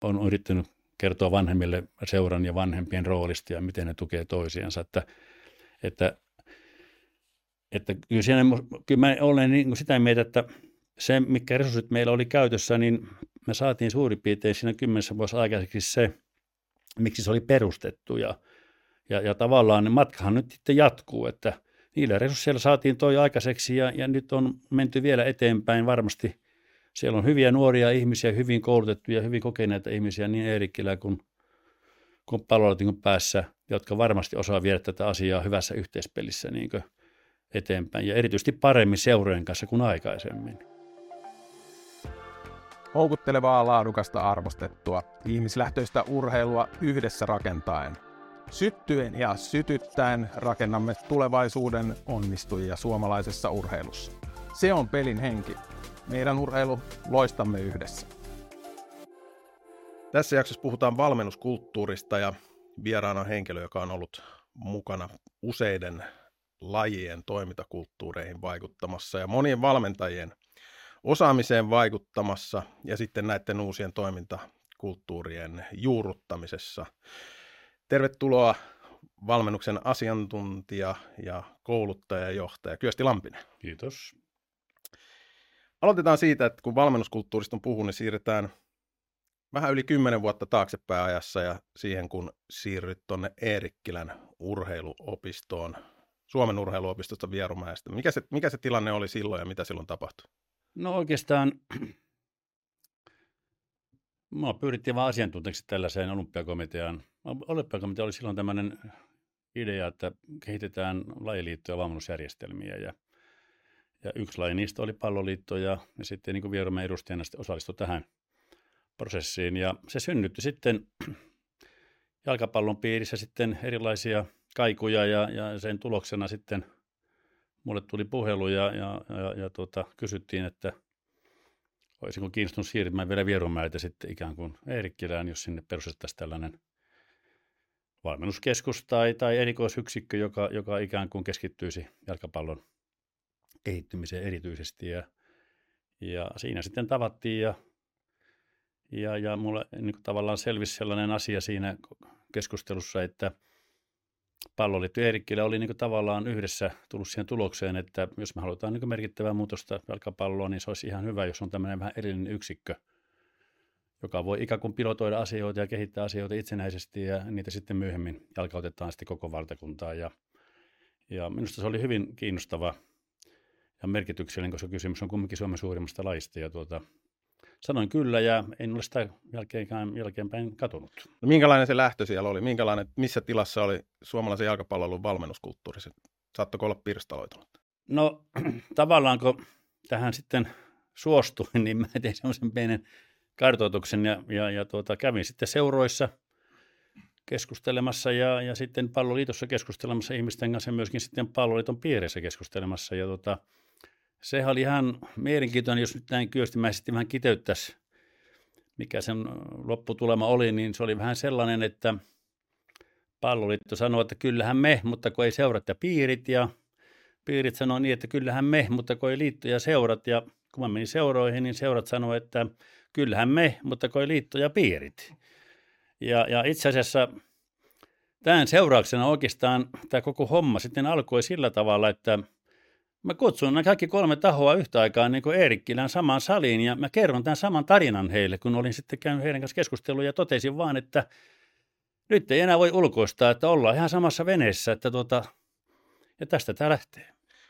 on yrittänyt kertoa vanhemmille seuran ja vanhempien roolista ja miten ne tukee toisiansa. Että kyllä mä olen niin sitä mieltä, että se, mitkä resurssit meillä oli käytössä, niin me saatiin suurin piirtein siinä 10 vuodessa aikaiseksi se, miksi se oli perustettu. Ja tavallaan matkahan nyt sitten jatkuu, että niillä resursseilla saatiin toi aikaiseksi ja nyt on menty vielä eteenpäin varmasti. Siellä on hyviä nuoria ihmisiä, hyvin koulutettuja, hyvin kokeneita ihmisiä niin Eerikkilä kuin Pallolatin päässä, jotka varmasti osaa viedä tätä asiaa hyvässä yhteispelissä niin kuin eteenpäin ja erityisesti paremmin seurojen kanssa kuin aikaisemmin. Houkuttelevaa, laadukasta, arvostettua, ihmislähtöistä urheilua yhdessä rakentaen. Syttyen ja sytyttäen rakennamme tulevaisuuden onnistujia suomalaisessa urheilussa. Se on pelin henki. Meidän urheilu loistamme yhdessä. Tässä jaksossa puhutaan valmennuskulttuurista ja vieraana on henkilö, joka on ollut mukana useiden lajien toimintakulttuureihin vaikuttamassa ja monien valmentajien osaamiseen vaikuttamassa ja sitten näiden uusien toimintakulttuurien juurruttamisessa. Tervetuloa valmennuksen asiantuntija ja kouluttaja ja johtaja Kyösti Lampinen. Kiitos. Aloitetaan siitä, että kun valmennuskulttuurista on puhunut, niin siirretään vähän yli 10 vuotta taaksepäin ajassa ja siihen, kun siirryt tuonne Eerikkilän urheiluopistoon, Suomen urheiluopistosta Vierumäestä. Mikä se tilanne oli silloin ja mitä silloin tapahtui? No oikeastaan minua pyydettiin vain asiantuntijaksi tällaiseen olympiakomiteaan. Olympiakomitea oli silloin tämmöinen idea, että kehitetään lajiliittoja ja valmennusjärjestelmiä ja yksi laji niistä oli palloliitto ja sitten niin kuin Vierumäen edustajana osallistui tähän prosessiin ja se synnytti sitten jalkapallon piirissä sitten erilaisia kaikuja ja sen tuloksena sitten mulle tuli puhelu ja kysyttiin, että olisinko kiinnostunut siirtymään vielä Vierumäeltä sitten ikään kuin Eerikkilään, jos sinne perustettaisiin tällainen valmennuskeskus tai erikoisyksikkö, joka ikään kuin keskittyisi jalkapallon kehittymiseen erityisesti ja siinä sitten tavattiin ja mulle niin kuin tavallaan selvisi sellainen asia siinä keskustelussa, että Palloliitto Eerikkilä oli niin kuin tavallaan yhdessä tullut siihen tulokseen, että jos me halutaan niin kuin merkittävää muutosta jalkapalloa, niin se olisi ihan hyvä, jos on tämmöinen vähän erillinen yksikkö, joka voi ikään kuin pilotoida asioita ja kehittää asioita itsenäisesti ja niitä sitten myöhemmin jalkautetaan sitten koko valtakuntaan. Ja minusta se oli hyvin kiinnostava ja merkityksellinen, koska kysymys on kumminkin Suomen suurimmasta lajista. Ja sanoin kyllä ja en ole sitä jälkeenpäin katunut. No, minkälainen se lähtö siellä oli? Missä tilassa oli suomalaisen jalkapallon valmennuskulttuuri? Saattoiko olla pirstaloitunut? No tavallaan kun tähän sitten suostuin, niin mä tein semmoisen pienen kartoituksen ja kävin sitten seuroissa keskustelemassa ja sitten Palloliitossa keskustelemassa ihmisten kanssa ja myöskin sitten Palloliiton piirissä keskustelemassa. Ja sehän oli ihan mielenkiintoinen, jos nyt näin kyöstimäisesti vähän kiteyttäisi, mikä sen lopputulema oli, niin se oli vähän sellainen, että Palloliitto sanoi, että kyllähän me, mutta kun ei seurat ja piirit, ja piirit sanoi niin, että kyllähän me, mutta kun ei liitto ja seurat, ja kun mä menin seuroihin, niin seurat sanoi, että kyllähän me, mutta kun ei liitto ja piirit. Ja itse asiassa tämän seurauksena oikeastaan tämä koko homma sitten alkoi sillä tavalla, että mä kutsun nämä kaikki 3 tahoa yhtä aikaa niin kuin Eerikkilän samaan saliin ja mä kerron tämän saman tarinan heille, kun olin sitten käynyt heidän kanssa keskustelua ja totesin vaan, että nyt ei enää voi ulkoistaa, että ollaan ihan samassa veneessä, että ja tästä tämä lähtee.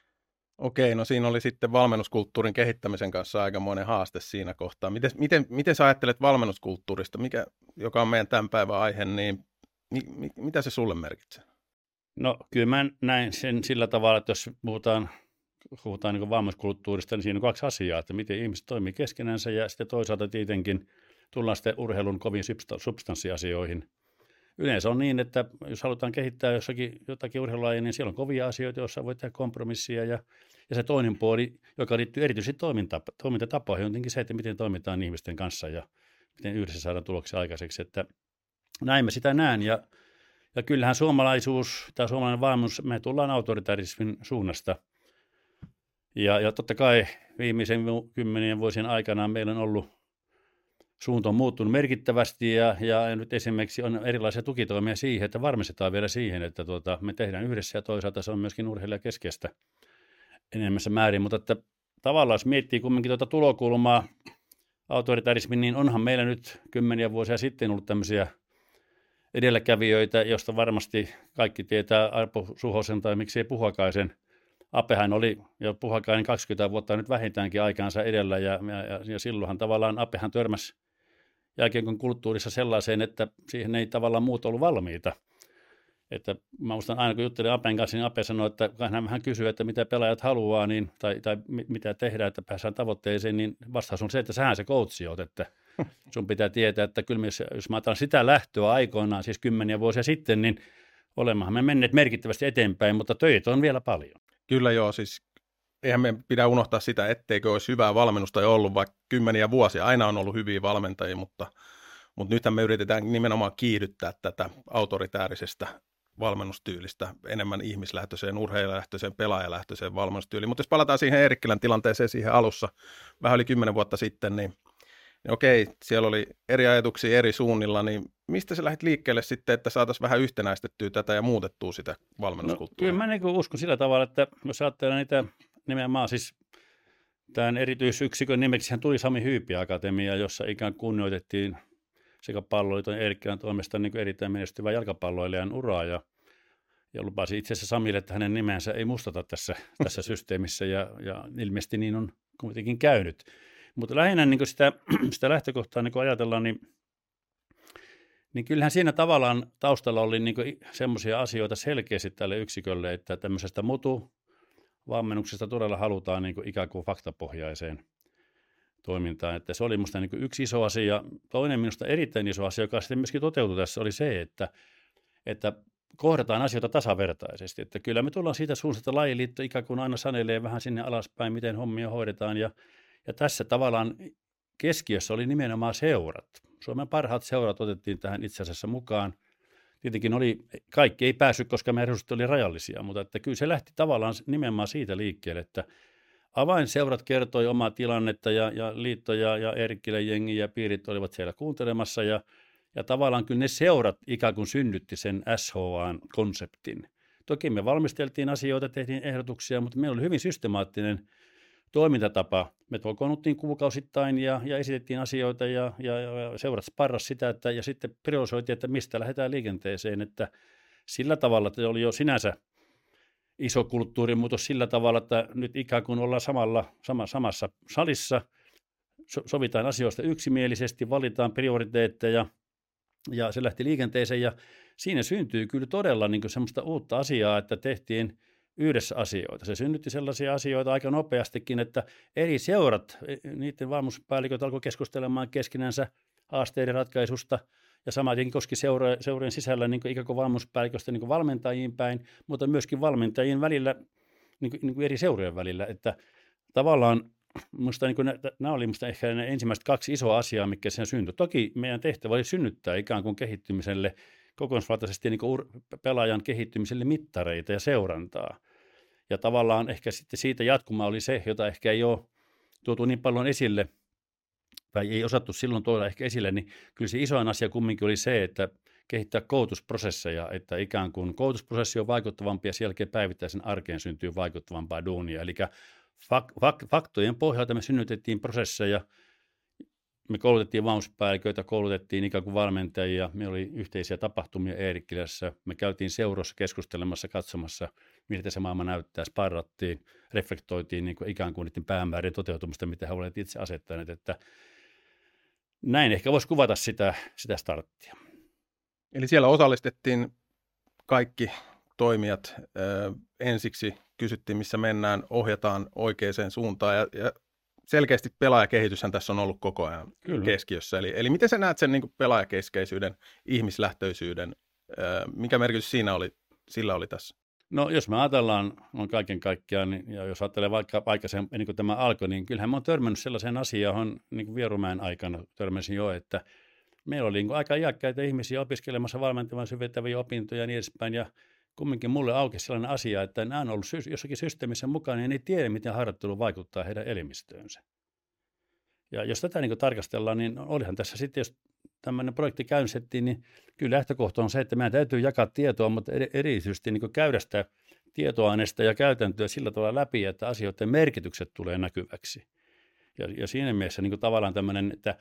Okei, no siinä oli sitten valmennuskulttuurin kehittämisen kanssa aikamoinen haaste siinä kohtaa. Miten sä ajattelet valmennuskulttuurista, joka on meidän tämän päivän aihe, niin mitä se sulle merkitsee? No kyllä mä näin sen sillä tavalla, että jos puhutaan niin valmennuskulttuurista, niin siinä on 2 asiaa, että miten ihmiset toimii keskenänsä ja sitten toisaalta tietenkin tullaan sitten urheilun kovin substanssiasioihin. Yleensä on niin, että jos halutaan kehittää jotakin urheilulajia, niin siellä on kovia asioita, joissa voi tehdä kompromissia ja se toinen puoli, joka liittyy erityisesti toimintatapoihin, on tietenkin se, että miten toimitaan ihmisten kanssa ja miten yhdessä saadaan tuloksia aikaiseksi, että näin mä sitä näen ja kyllähän suomalainen valmennus, me tullaan autoritarismin suunnasta ja totta kai viimeisen 10 vuosien aikana meillä on ollut suunta on muuttunut merkittävästi ja nyt esimerkiksi on erilaisia tukitoimia siihen, että varmistetaan vielä siihen, että me tehdään yhdessä ja toisaalta se on myöskin urheilijakeskeistä enemmässä määrin, mutta että tavallaan jos miettii kumminkin tulokulmaa autoritarismiin, niin onhan meillä nyt kymmeniä vuosia sitten ollut tämmöisiä edelläkävijöitä, josta varmasti kaikki tietää Arpo Suhosen tai miksei Puhakaisen. Apehan oli jo Puhakainen 20 vuotta nyt vähintäänkin aikaansa edellä ja silloinhan tavallaan Apehan törmäsi jälkeen kulttuurissa sellaiseen, että siihen ei tavallaan muut ollut valmiita. Että mä muistan aina, kun juttelin Apen kanssa, niin Ape sanoi, että hän vähän kysyy, että mitä pelaajat haluaa niin, tai mitä tehdään, että päästään tavoitteeseen, niin vastaus on se, että sähän se coachi oot, että sun pitää tietää, että kyllä jos mä otan sitä lähtöä aikoinaan, siis 10 vuosia sitten, niin olemmehan me menneet merkittävästi eteenpäin, mutta töitä on vielä paljon. Kyllä joo, siis eihän me pidä unohtaa sitä, etteikö olisi hyvää valmennusta jo ollut vaikka 10 vuosia. Aina on ollut hyviä valmentajia, mutta nythän me yritetään nimenomaan kiihdyttää tätä autoritäärisestä valmennustyylistä enemmän ihmislähtöiseen, urheilijalähtöiseen, pelaajalähtöiseen valmennustyyliin. Mutta jos palataan siihen Eerikkilän tilanteeseen siihen alussa, vähän yli 10 vuotta sitten, niin okei, siellä oli eri ajatuksia eri suunnilla, niin mistä sä lähdit liikkeelle sitten, että saataisiin vähän yhtenäistettyä tätä ja muutettua sitä valmennuskulttuuria? No, kyllä mä niin uskon sillä tavalla, että jos ajattelee niitä nimenomaan siis tämän erityisyksikön nimeksi tuli Sami Hyypiä Akatemia, jossa ikään kunnioitettiin sekä palloiliiton Eerikkilän toimesta niin erittäin menestyvän jalkapalloilijan uraa ja lupasi itse asiassa Samille, että hänen nimensä ei mustata tässä systeemissä ja ilmeisesti niin on kuitenkin käynyt. Mutta lähinnä niin sitä lähtökohtaa niin ajatellaan, niin kyllähän siinä tavallaan taustalla oli niin semmoisia asioita selkeästi tälle yksikölle, että tämmöisestä mutu-valmennuksesta todella halutaan niin ikään kuin faktapohjaiseen toimintaan. Että se oli minusta niin yksi iso asia. Toinen minusta erittäin iso asia, joka sitten myöskin toteutui tässä, oli se, että kohdataan asioita tasavertaisesti. Että kyllä me tullaan siitä suunnasta, että lajiliitto ikään kuin aina sanelee vähän sinne alaspäin, miten hommia hoidetaan. Ja tässä tavallaan keskiössä oli nimenomaan seurat. Suomen parhaat seurat otettiin tähän itse asiassa mukaan. Tietenkin kaikki ei päässyt, koska meidän resurssit oli rajallisia, mutta että kyllä se lähti tavallaan nimenomaan siitä liikkeelle, että avainseurat kertoi omaa tilannetta ja liitto ja Eerikkilän jengi ja piirit olivat siellä kuuntelemassa ja tavallaan kyllä ne seurat ikään kuin synnytti sen SHA:n-konseptin. Toki me valmisteltiin asioita, tehtiin ehdotuksia, mutta meillä oli hyvin systemaattinen toimintatapa. Me kokoonnuttiin kuukausittain ja esitettiin asioita ja seurat sparras sitä ja sitten priorisoitiin, että mistä lähdetään liikenteeseen. Että sillä tavalla, että oli jo sinänsä iso kulttuurimuutos sillä tavalla, että nyt ikään kuin ollaan samassa salissa, sovitaan asioista yksimielisesti, valitaan prioriteetteja ja se lähti liikenteeseen ja siinä syntyy kyllä todella niin kuin semmoista uutta asiaa, että tehtiin yhdessä asioita. Se synnytti sellaisia asioita aika nopeastikin, että eri seurat, niiden valmennuspäälliköt alkoi keskustelemaan keskinänsä haasteiden ratkaisusta ja samaten koski seurojen sisällä niin kuin ikään kuin valmennuspäälliköstä niin kuin valmentajiin päin, mutta myöskin valmentajien välillä, niin kuin eri seurojen välillä, että tavallaan minusta niin nämä oli minusta ehkä ne ensimmäiset 2 isoa asiaa, mikä sen syntyi. Toki meidän tehtävä oli synnyttää ikään kuin kehittymiselle kokonaisvaltaisesti niin kuin pelaajan kehittymiselle mittareita ja seurantaa. Ja tavallaan ehkä sitten siitä jatkuma oli se, jota ehkä ei ole tuotu niin paljon esille, tai ei osattu silloin tuoda ehkä esille, niin kyllä se isoin asia kumminkin oli se, että kehittää koulutusprosesseja, että ikään kuin koulutusprosessi on vaikuttavampi ja sen jälkeen päivittäisen arkeen syntyy vaikuttavampaa duunia. Eli faktojen pohjalta me synnytettiin prosesseja, me koulutettiin valmennuspäälliköitä, koulutettiin ikään kuin valmentajia, meillä oli yhteisiä tapahtumia Eerikkilässä, me käytiin seuroissa keskustelemassa, katsomassa, miltä se maailma näyttää, sparrattiin, reflektoitiin niin kuin ikään kuin niiden päämäärien toteutumista, mitä he olivat itse asettaneet, että näin ehkä voisi kuvata sitä starttia. Eli siellä osallistettiin kaikki toimijat. Ensiksi kysyttiin, missä mennään, ohjataan oikeaan suuntaan ja selkeästi pelaajakehityshän tässä on ollut koko ajan keskiössä. Eli miten sä näet sen niin kuin pelaajakeskeisyyden, ihmislähtöisyyden, mikä merkitys sillä oli tässä? No jos me ajatellaan kaiken kaikkiaan, niin, ja jos ajattelee vaikka sen, niin kuin tämä alkoi, niin kyllähän mä oon törmännyt sellaiseen asiaan, johon niin kuin Vierumäen aikana törmäsin jo, että meillä oli niin kuin aika iäkkäitä ihmisiä opiskelemassa valmentavan syventäviä opintoja ja niin edespäin, ja kumminkin mulle aukesi sellainen asia, että nämä on ollut jossakin systeemissä mukana, ja ne ei tiedä, miten harjoittelu vaikuttaa heidän elimistöönsä. Ja jos tätä niin tarkastellaan, niin olihan tässä sitten, jos tämmöinen projekti käynnistettiin, niin kyllä lähtökohta on se, että meidän täytyy jakaa tietoa, mutta erityisesti niin käydä sitä tietoaineista ja käytäntöä sillä tavalla läpi, että asioiden merkitykset tulee näkyväksi. Ja siinä mielessä niin tavallaan tämmöinen, että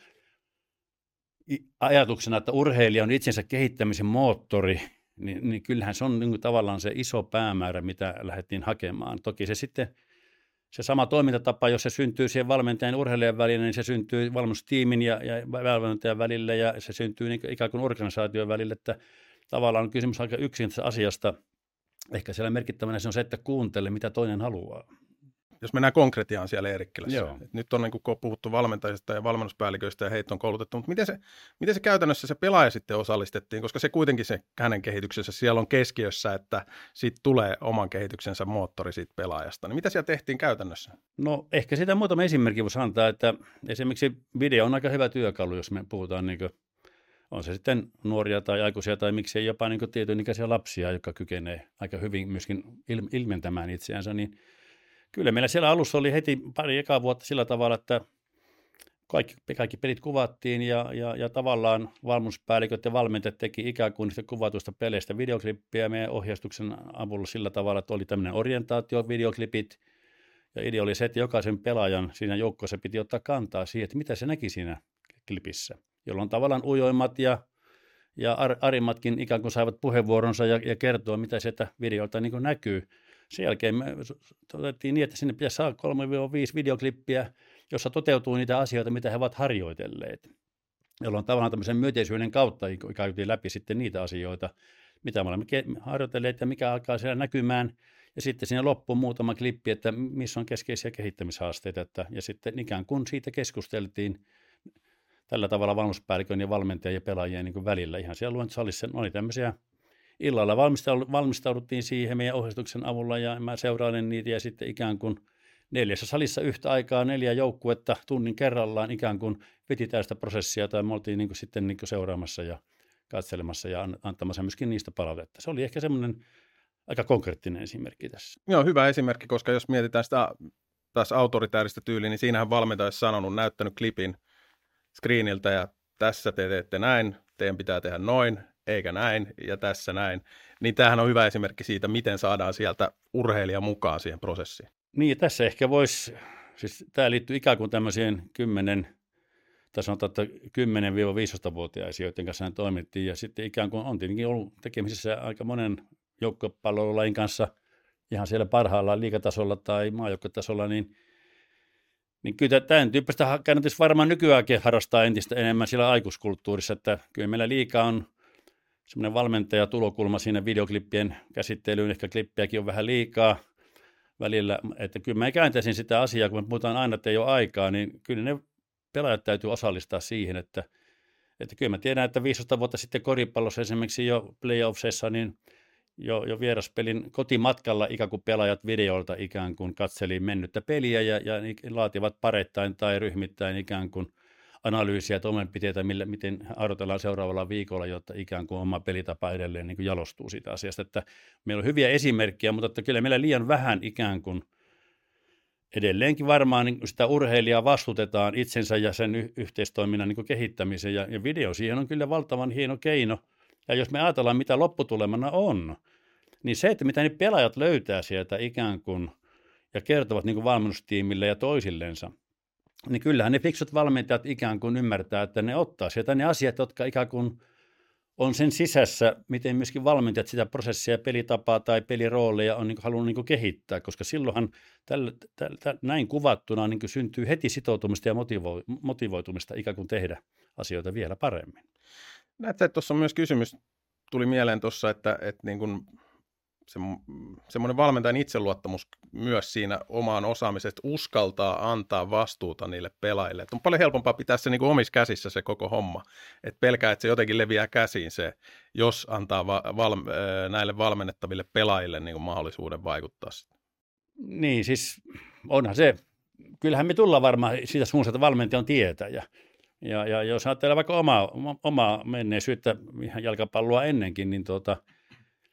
ajatuksena, että urheilija on itsensä kehittämisen moottori, niin kyllähän se on niin tavallaan se iso päämäärä, mitä lähdettiin hakemaan. Toki se sitten, se sama toimintatapa, jos se syntyy siihen valmentajan ja urheilijan välillä, niin se syntyy valmennustiimin ja valmentajan välillä ja se syntyy niin ikään kuin organisaation välillä, että tavallaan on kysymys aika yksinkertaisesta asiasta. Ehkä siellä merkittävänä se on se, että kuuntele, mitä toinen haluaa. Jos mennään konkretiaan siellä Eerikkilässä. Joo. Nyt on niin kuin puhuttu valmentajista ja valmennuspäälliköistä ja heitä on koulutettu, mutta miten se käytännössä se pelaaja sitten osallistettiin, koska se kuitenkin se hänen kehityksessä siellä on keskiössä, että siitä tulee oman kehityksensä moottori siitä pelaajasta. Niin mitä siellä tehtiin käytännössä? No ehkä siitä muutama esimerkki voisi antaa, että esimerkiksi video on aika hyvä työkalu, jos me puhutaan niin kuin, on se sitten nuoria tai aikuisia tai miksei jopa niin tietyn-ikäisiä lapsia, jotka kykenee aika hyvin myöskin ilmentämään itseänsä, niin kyllä meillä siellä alussa oli heti pari ekaa vuotta sillä tavalla, että kaikki pelit kuvattiin ja tavallaan valmennuspäälliköt ja valmentajat teki ikään kuin niistä kuvatuista peleistä videoklippiä meidän ohjeistuksen avulla sillä tavalla, että oli tämmöinen orientaatio-videoklipit ja idea oli se, että jokaisen pelaajan siinä joukkoissa piti ottaa kantaa siihen, että mitä se näki siinä klipissä, jolloin tavallaan ujoimmat ja arimmatkin ikään kuin saivat puheenvuoronsa ja kertoa, mitä sieltä videolta niin kuin näkyy. Sen jälkeen me otettiin niin, että sinne pitäisi saada 3-5 videoklippiä, jossa toteutuu niitä asioita, mitä he ovat harjoitelleet. Jolloin tavallaan tämmöisen myönteisyyden kautta käytiin läpi sitten niitä asioita, mitä me olemme harjoitelleet ja mikä alkaa siellä näkymään. Ja sitten siinä loppuun muutama klippi, että missä on keskeisiä kehittämishaasteita. Ja sitten ikään kuin siitä keskusteltiin tällä tavalla valmennuspäällikön ja valmentajan ja pelaajien niin kuin välillä. Ihan siellä luentosalissa oli tämmöisiä. Illalla valmistauduttiin siihen meidän ohjeistuksen avulla ja mä seurailen niitä ja sitten ikään kuin 4 salissa yhtä aikaa 4 joukkuetta tunnin kerrallaan ikään kuin vetitään sitä prosessia tai me oltiin niin kuin sitten niin kuin seuraamassa ja katselemassa ja antamassa myöskin niistä palautetta. Se oli ehkä semmoinen aika konkreettinen esimerkki tässä. Joo, hyvä esimerkki, koska jos mietitään sitä taas autoritääristä tyyliä, niin siinähän valmentaja olisi sanonut, näyttänyt klipin screeniltä ja tässä te teette näin, teidän pitää tehdä noin, eikä näin, ja tässä näin. Niin tämähän on hyvä esimerkki siitä, miten saadaan sieltä urheilija mukaan siihen prosessiin. Niin, tässä ehkä voisi, siis tämä liittyy ikään kuin tämmöiseen 10-15-vuotiaisiin, joiden kanssa toimittiin, ja sitten ikään kuin on tietenkin ollut tekemisissä aika monen joukkopallolajin kanssa ihan siellä parhaillaan liigatasolla tai maajoukkotasolla, niin kyllä tämän tyyppistä kannattaisi varmaan nykyäänkin harrastaa entistä enemmän siellä aikuiskulttuurissa, että kyllä meillä liikaa on semmoinen valmentajatulokulma siinä videoklippien käsittelyyn, ehkä klippiäkin on vähän liikaa välillä, että kyllä mä kääntäisin sitä asiaa, kun me puhutaan aina, että ei ole aikaa, niin kyllä ne pelaajat täytyy osallistaa siihen, että kyllä mä tiedän, että 15 vuotta sitten koripallossa esimerkiksi jo playoffseissa, niin jo vieraspelin kotimatkalla ikään kuin pelaajat videolta ikään kuin katseli mennyttä peliä ja laativat pareittain tai ryhmittäin ikään kuin analyysiä ja toimenpiteitä, miten harjoitellaan seuraavalla viikolla, jotta ikään kuin oma pelitapa edelleen niin kuin jalostuu siitä asiasta. Että meillä on hyviä esimerkkejä, mutta että kyllä meillä liian vähän ikään kuin edelleenkin varmaan niin sitä urheilijaa vastutetaan itsensä ja sen yhteistoiminnan niin kuin kehittämisen ja video siihen on kyllä valtavan hieno keino. Ja jos me ajatellaan, mitä lopputulemana on, niin se, että mitä ne pelaajat löytää sieltä ikään kuin ja kertovat niin kuin valmennustiimille ja toisillensa, niin kyllähän ne fiksut valmentajat ikään kuin ymmärtää, että ne ottaa sieltä ne asiat, jotka ikään kuin on sen sisässä, miten myöskin valmentajat sitä prosessia, pelitapaa tai pelirooleja on niin kuin halunnut niin kuin kehittää, koska silloinhan näin kuvattuna niin kuin syntyy heti sitoutumista ja motivoitumista ikään kuin tehdä asioita vielä paremmin. Näetkö, että tuossa on myös kysymys, tuli mieleen tuossa, että niin kuin semmoinen valmentajan itseluottamus myös siinä omaan osaamisesta uskaltaa antaa vastuuta niille pelaajille. Että on paljon helpompaa pitää se niin kuin omissa käsissä se koko homma. Että pelkää, että se jotenkin leviää käsiin se, jos antaa näille valmennettaville pelaajille niin kuin mahdollisuuden vaikuttaa. Niin, siis onhan se. Kyllähän me tullaan varmaan siitä suunnasta, että valmentaja on tietäjä. Ja jos ajattelee vaikka omaa menneisyyttä ihan jalkapalloa ennenkin, niin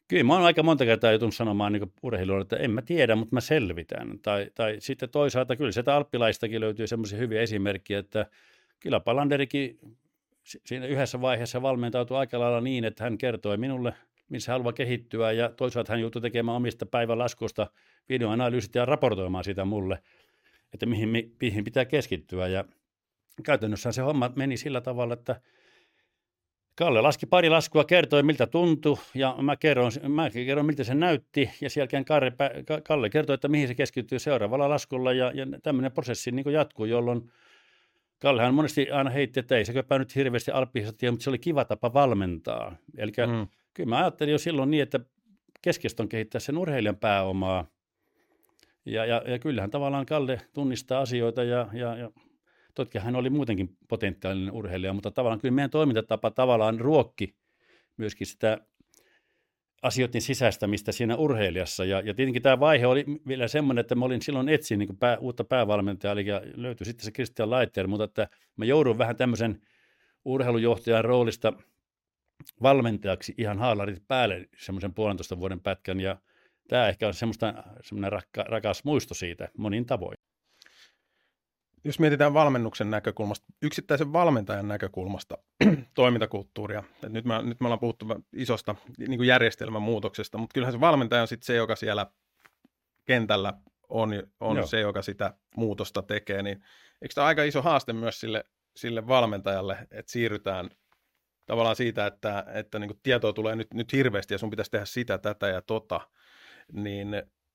Kyllä mä oon aika monta kertaa joutunut sanomaan niin urheilijoille, että en mä tiedä, mutta mä selvitän. Tai sitten toisaalta kyllä sieltä alppilaistakin löytyy semmoisia hyviä esimerkkejä, että kyllä Palanderikin siinä yhdessä vaiheessa valmentautui aika lailla niin, että hän kertoi minulle, missä haluaa kehittyä, ja toisaalta hän joutui tekemään omista päivänlaskuista videoanalyysit ja raportoimaan sitä mulle, että mihin pitää keskittyä. Ja käytännössä se homma meni sillä tavalla, että Kalle laski pari laskua, kertoi miltä tuntui, ja mä kerron miltä se näytti, ja sen jälkeen Kalle kertoi, että mihin se keskittyy seuraavalla laskulla, ja tämmöinen prosessi niin jatkuu, jolloin Kallehan monesti aina heitti, että ei sekö nyt hirveästi alppisesta tiedä, mutta se oli kiva tapa valmentaa. Eli kyllä mä ajattelin jo silloin niin, että keskeistä on kehittää sen urheilijan pääomaa, ja kyllähän tavallaan Kalle tunnistaa asioita, ja totta hän oli muutenkin potentiaalinen urheilija, mutta tavallaan kyllä meidän toimintatapa tavallaan ruokki myöskin sitä asioiden sisäistämistä siinä urheilijassa. Ja tietenkin tämä vaihe oli vielä semmoinen, että mä olin silloin etsin niin uutta päävalmentajaa, eli löytyi sitten se Christian Leiter, mutta että mä joudun vähän tämmöisen urheilujohtajan roolista valmentajaksi ihan haalarit päälle semmoisen 1,5 vuoden pätkän, ja tämä ehkä on semmoinen rakas muisto siitä monin tavoin. Jos mietitään valmennuksen näkökulmasta, yksittäisen valmentajan näkökulmasta toimintakulttuuria, että nyt me ollaan puhuttu isosta niin kuin järjestelmän muutoksesta, mutta kyllähän se valmentaja on sitten se, joka siellä kentällä on se, joka sitä muutosta tekee, niin eikö tämä aika iso haaste myös sille valmentajalle, että siirrytään tavallaan siitä, että niin kuin tietoa tulee nyt hirveästi ja sun pitäisi tehdä sitä, tätä ja niin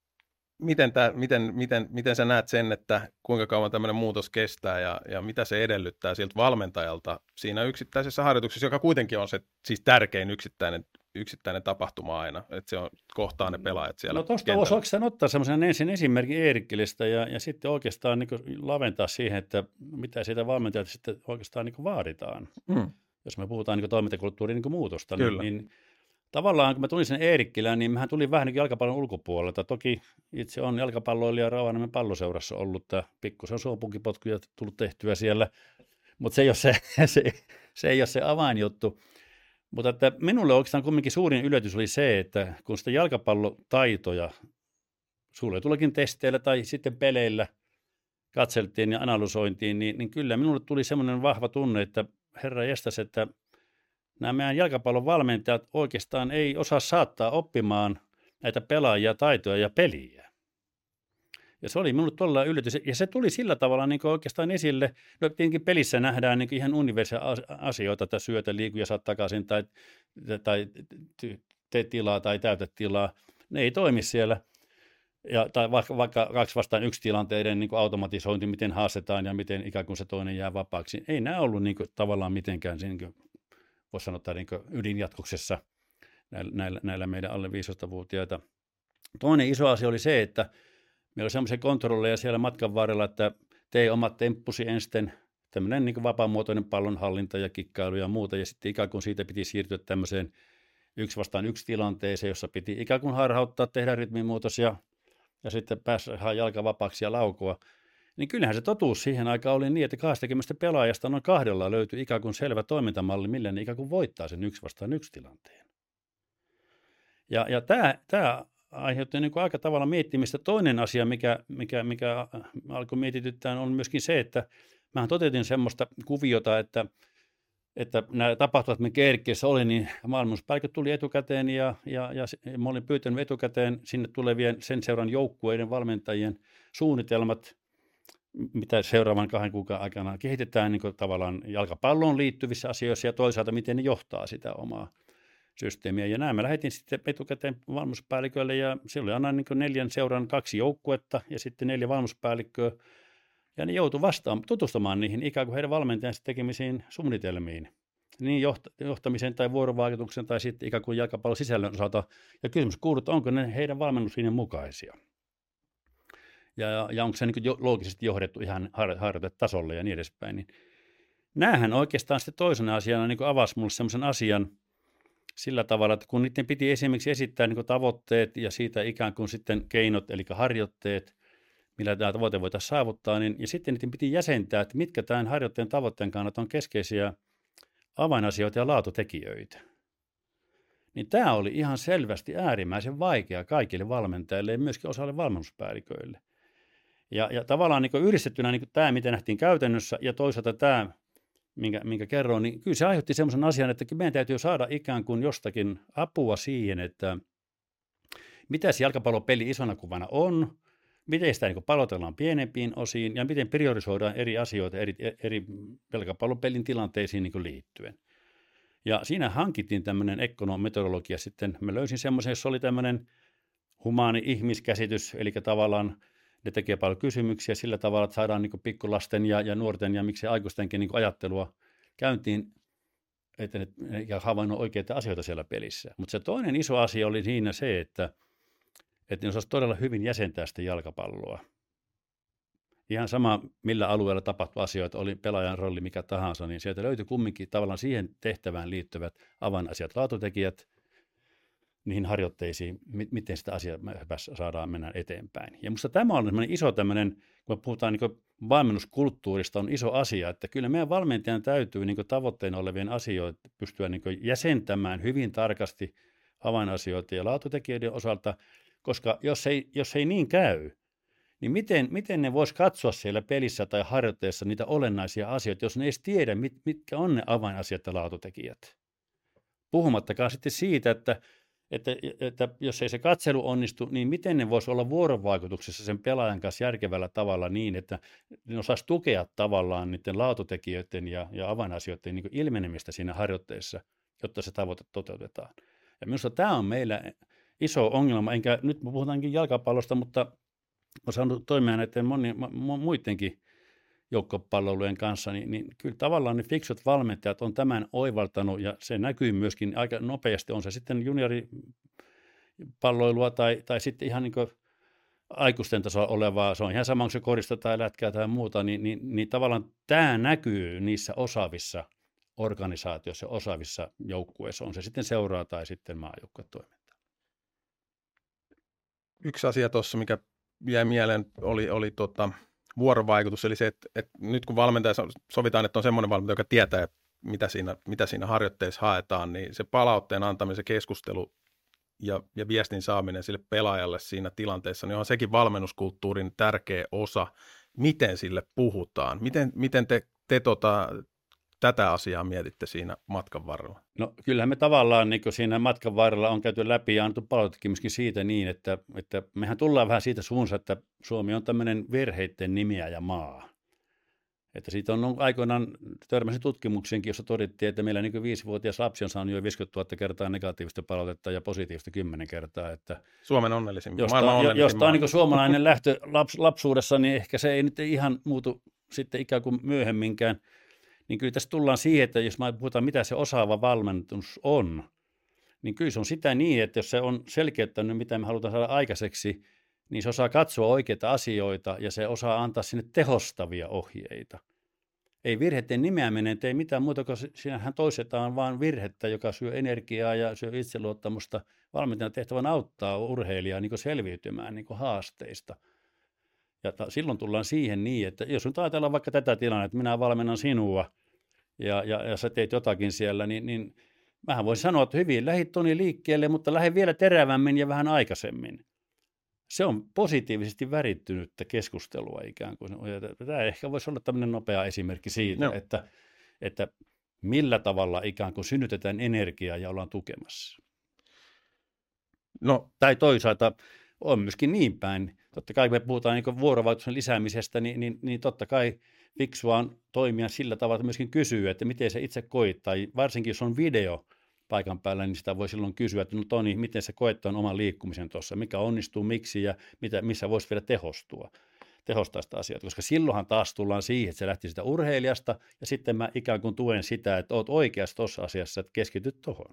miten sä näet sen, että kuinka kauan tämmöinen muutos kestää ja mitä se edellyttää siltä valmentajalta siinä yksittäisessä harjoituksessa, joka kuitenkin on se siis tärkein yksittäinen tapahtuma aina, että se on kohtaa ne pelaajat siellä. No tuosta voisi oikeastaan ottaa semmoisen ensin esimerkin Eerikkelistä ja sitten oikeastaan niin laventaa siihen, että mitä siitä valmentajalta sitten oikeastaan niin vaaditaan. Jos me puhutaan niin toimintakulttuurin niin muutosta, niin tavallaan kun mä tulin sen Eerikkilään, niin mähän tulin vähän niin jalkapallon ulkopuolelta. Toki itse on jalkapalloilija Rovaniemen Palloseurassa ollut, pikkusen suopunkipotkuja tullut tehtyä siellä, mutta se ei ole se avainjuttu. Mutta että minulle oikeastaan kumminkin suurin yllätys oli se, että kun sitä jalkapallotaitoja suljetullakin testeillä tai sitten peleillä katseltiin ja analysointiin, niin kyllä minulle tuli semmoinen vahva tunne, että herra jestas, että nämä meidän jalkapallon valmentajat oikeastaan ei osaa saattaa oppimaan näitä pelaajia, taitoja ja peliä. Ja se oli minulle todella yllätys. Ja se tuli sillä tavalla niin oikeastaan esille. No tietenkin pelissä nähdään niin ihan universaaleja asioita, että syötä, liiku ja saat takaisin tai tee tilaa tai täytä tilaa. Ne ei toimi siellä. Tai vaikka 2-1 tilanteiden niin automatisointi, miten haastetaan ja miten ikään kuin se toinen jää vapaaksi. Ei nämä ollut niin tavallaan mitenkään niin voisi sanoa niin ydinjatkoksessa näillä meidän alle 15-vuotiaita. Toinen iso asia oli se, että meillä oli semmoisia kontrolleja siellä matkan varrella, että tee omat temppusi ensin, tämmöinen niin vapaamuotoinen pallonhallinta ja kikkailu ja muuta, ja sitten ikään kuin siitä piti siirtyä tämmöiseen 1-1 tilanteeseen, jossa piti ikään kuin harhauttaa, tehdä rytmimuutos ja sitten päästä jalka vapaaksi ja laukoa. Niin kyllähän se totuus siihen aikaan oli niin, että 20 pelaajasta noin 2 löytyi ikään kuin selvä toimintamalli, millä ne ikään kuin voittaa sen 1-1 tilanteen. Ja tämä aiheutti niin kuin aika tavalla miettimistä. Toinen asia, mikä alkoi mietityttää, on myöskin se, että mähän toteutin semmoista kuviota, että nämä tapahtumat, mikä Eerikkiessä oli, niin maailmanspäälliköt tuli etukäteen ja mä olin pyytänyt etukäteen sinne tulevien sen seuran joukkueiden valmentajien suunnitelmat, mitä seuraavan 2 kuukauden aikana kehitetään niin kuin tavallaan jalkapalloon liittyvissä asioissa ja toisaalta miten ne johtaa sitä omaa systeemiä. Ja nämä mä lähetin sitten etukäteen valmennuspäällikölle ja siellä oli aina niin 4 seuran 2 joukkuetta ja sitten 4 valmennuspäällikköä. Ja ne joutui tutustumaan niihin ikään kuin heidän valmentajansa tekemisiin suunnitelmiin. Niin johtamisen tai vuorovaikutuksen tai sitten ikään kuin jalkapallon sisällön osalta. Ja kysymys kuuluu, että onko ne heidän valmennuslinjan mukaisia. Ja onko se niin loogisesti johdettu ihan harjoitetasolle ja niin edespäin. Niin näähän oikeastaan sitten toisena asiana niin avasi mulle semmoisen asian sillä tavalla, että kun niiden piti esimerkiksi esittää niin tavoitteet ja siitä ikään kuin sitten keinot, eli harjoitteet, millä tämä tavoite voitaisiin saavuttaa, niin, ja sitten niiden piti jäsentää, että mitkä tämän harjoitteen tavoitteen kannalta on keskeisiä avainasioita ja laatutekijöitä. Niin tämä oli ihan selvästi äärimmäisen vaikea kaikille valmentajille ja myöskin osalle valmennuspäälliköille. Ja tavallaan niin yhdistettynä niin tämä, mitä nähtiin käytännössä, ja toisaalta tämä, minkä kerroin, niin kyllä se aiheutti semmoisen asian, että meidän täytyy saada ikään kuin jostakin apua siihen, että mitä se jalkapallopeli isona kuvana on, miten sitä niin palotellaan pienempiin osiin ja miten priorisoidaan eri asioita eri jalkapallopelin tilanteisiin niin liittyen. Ja siinä hankittiin tämmöinen ekonometodologia sitten. Mä löysin semmoisen, jossa oli tämmöinen humaani ihmiskäsitys, eli tavallaan ne tekee paljon kysymyksiä sillä tavalla, että saadaan niin pikkulasten ja nuorten ja miksei aikuistenkin niin ajattelua käyntiin, että ne havainnoi oikeita asioita siellä pelissä. Mutta se toinen iso asia oli siinä se, että ne osasi todella hyvin jäsentää sitä jalkapalloa. Ihan sama, millä alueella tapahtui asioita, oli pelaajan rooli mikä tahansa, niin sieltä löytyi kumminkin tavallaan siihen tehtävään liittyvät avainasiat, laatutekijät, niihin harjoitteisiin, miten sitä asiaa saadaan mennä eteenpäin. Ja minusta tämä on iso tämmöinen, kun me puhutaan niin valmennuskulttuurista, on iso asia, että kyllä meidän valmentajan täytyy niin tavoitteena olevien asioita pystyä niin jäsentämään hyvin tarkasti avainasioita ja laatutekijöiden osalta, koska jos ei niin käy, niin miten ne vois katsoa siellä pelissä tai harjoitteessa niitä olennaisia asioita, jos ne edes tiedä, mitkä on ne avainasiat ja laatutekijät. Puhumattakaan sitten siitä, että jos ei se katselu onnistu, niin miten ne voisi olla vuorovaikutuksessa sen pelaajan kanssa järkevällä tavalla niin, että ne osaisi tukea tavallaan niiden laatutekijöiden ja avainasioiden niin ilmenemistä siinä harjoitteessa, jotta se tavoite toteutetaan. Ja minusta tämä on meillä iso ongelma, nyt me puhutaankin jalkapallosta, mutta olen saanut toimia näiden muidenkin joukkopalvelujen kanssa, niin kyllä tavallaan ne fiksut valmentajat on tämän oivaltanut, ja se näkyy myöskin aika nopeasti, on se sitten junioripalloilua tai sitten ihan niin kuin aikuisten tasolla olevaa, se on ihan sama, onko se korista tai lätkää tai muuta, niin tavallaan tämä näkyy niissä osaavissa organisaatioissa, osaavissa joukkueissa, on se sitten seuraa tai sitten maajoukkuetoiminta. Yksi asia tuossa, mikä jäi mieleen, oli vuorovaikutus, eli se, että nyt kun valmentaja sovitaan, että on semmoinen valmentaja, joka tietää, mitä siinä harjoitteessa haetaan, niin se palautteen antaminen, se keskustelu ja viestin saaminen sille pelaajalle siinä tilanteessa, niin on sekin valmennuskulttuurin tärkeä osa, miten sille puhutaan. Miten te tätä asiaa mietitte siinä matkan varrella? No kyllähän me tavallaan niin siinä matkan varrella on käyty läpi ja annettu palautekin myöskin siitä niin, että mehän tullaan vähän siitä suunsa, että Suomi on tämmöinen virheiden nimiä ja maa. Että siitä on aikoinaan törmäsin tutkimuksiinkin, jossa todettiin, että meillä niin 5-vuotias lapsi on saanut jo 50 000 kertaa negatiivista palautetta ja positiivista 10 kertaa. Että Suomen onnellisin, maailman onnellisin. Josta on niin suomalainen lähtö lapsuudessa, niin ehkä se ei nyt ihan muutu sitten ikään kuin myöhemminkään. Niin kyllä tässä tullaan siihen, että jos puhutaan, mitä se osaava valmennus on, niin kyllä se on sitä niin, että jos se on selkeyttänyt, mitä me halutaan saada aikaiseksi, niin se osaa katsoa oikeita asioita ja se osaa antaa sinne tehostavia ohjeita. Ei virheiden nimeäminen tee mitään muuta, kun siinähän toistetaan vaan virhettä, joka syö energiaa ja syö itseluottamusta. Valmentajan tehtävän auttaa urheilijaa niin selviytymään niin haasteista. Ja silloin tullaan siihen niin, että jos nyt ajatellaan vaikka tätä tilannetta, että minä valmennan sinua ja sä teet jotakin siellä, niin mähän voisin sanoa, että hyvin lähdit Toni liikkeelle, mutta lähde vielä terävämmin ja vähän aikaisemmin. Se on positiivisesti värittynyttä keskustelua ikään kuin. Tämä ehkä voisi olla tämmöinen nopea esimerkki siitä, että millä tavalla ikään kuin synnytetään energiaa ja ollaan tukemassa. No. Tai toisaalta on myöskin niin päin. Totta kai me puhutaan niin vuorovaikutuksen lisäämisestä, niin totta kai fiksua on toimia sillä tavalla, että myöskin kysyy, että miten se itse koit. Tai varsinkin jos on video paikan päällä, niin sitä voi silloin kysyä, että no Toni, miten sä koet tuon oman liikkumisen tuossa, mikä onnistuu, miksi ja missä voisi vielä tehostaa sitä asiaa. Koska silloinhan taas tullaan siihen, että se lähti sitä urheilijasta ja sitten mä ikään kuin tuen sitä, että oot oikeassa tuossa asiassa, että keskityt tuohon.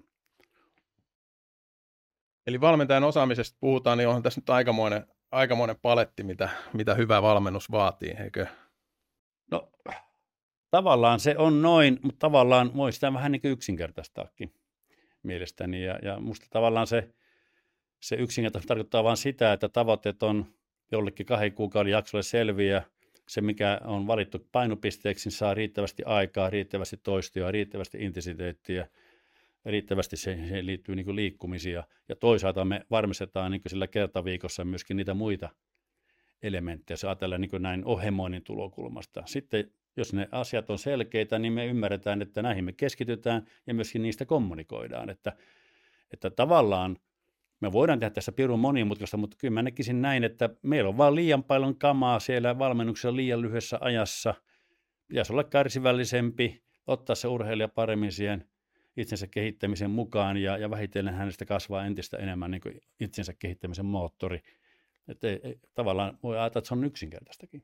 Eli valmentajan osaamisesta puhutaan, niin onhan tässä nyt aikamoinen paletti, mitä hyvä valmennus vaatii, eikö? No tavallaan se on noin, mutta tavallaan voi sitä vähän niin kuin yksinkertaistaakin mielestäni. Ja musta tavallaan se yksinkertaisesti tarkoittaa vain sitä, että tavoitteet on jollekin 2 kuukauden jaksolle selviä. Se, mikä on valittu painopisteeksi, niin saa riittävästi aikaa, riittävästi toistoa, riittävästi intensiteettiä, riittävästi siihen liittyy niin kuin liikkumisia. Ja toisaalta me varmistetaan niin kuin sillä kertaviikossa myöskin niitä muita elementtejä, se ajatellaan niin kuin näin ohjelmoinnin tulokulmasta. Sitten jos ne asiat on selkeitä, niin me ymmärretään, että näihin me keskitytään ja myöskin niistä kommunikoidaan. Että tavallaan me voidaan tehdä tässä pirun monimutkaista, mutta kyllä mä näkisin näin, että meillä on vaan liian paljon kamaa siellä valmennuksessa liian lyhyessä ajassa. Pitäisi olla kärsivällisempi, ottaa se urheilija paremmin siihen itsensä kehittämisen mukaan ja vähitellen hänestä kasvaa entistä enemmän niin kuin itsensä kehittämisen moottori. Että tavallaan voi ajatella, että se on yksinkertaistakin.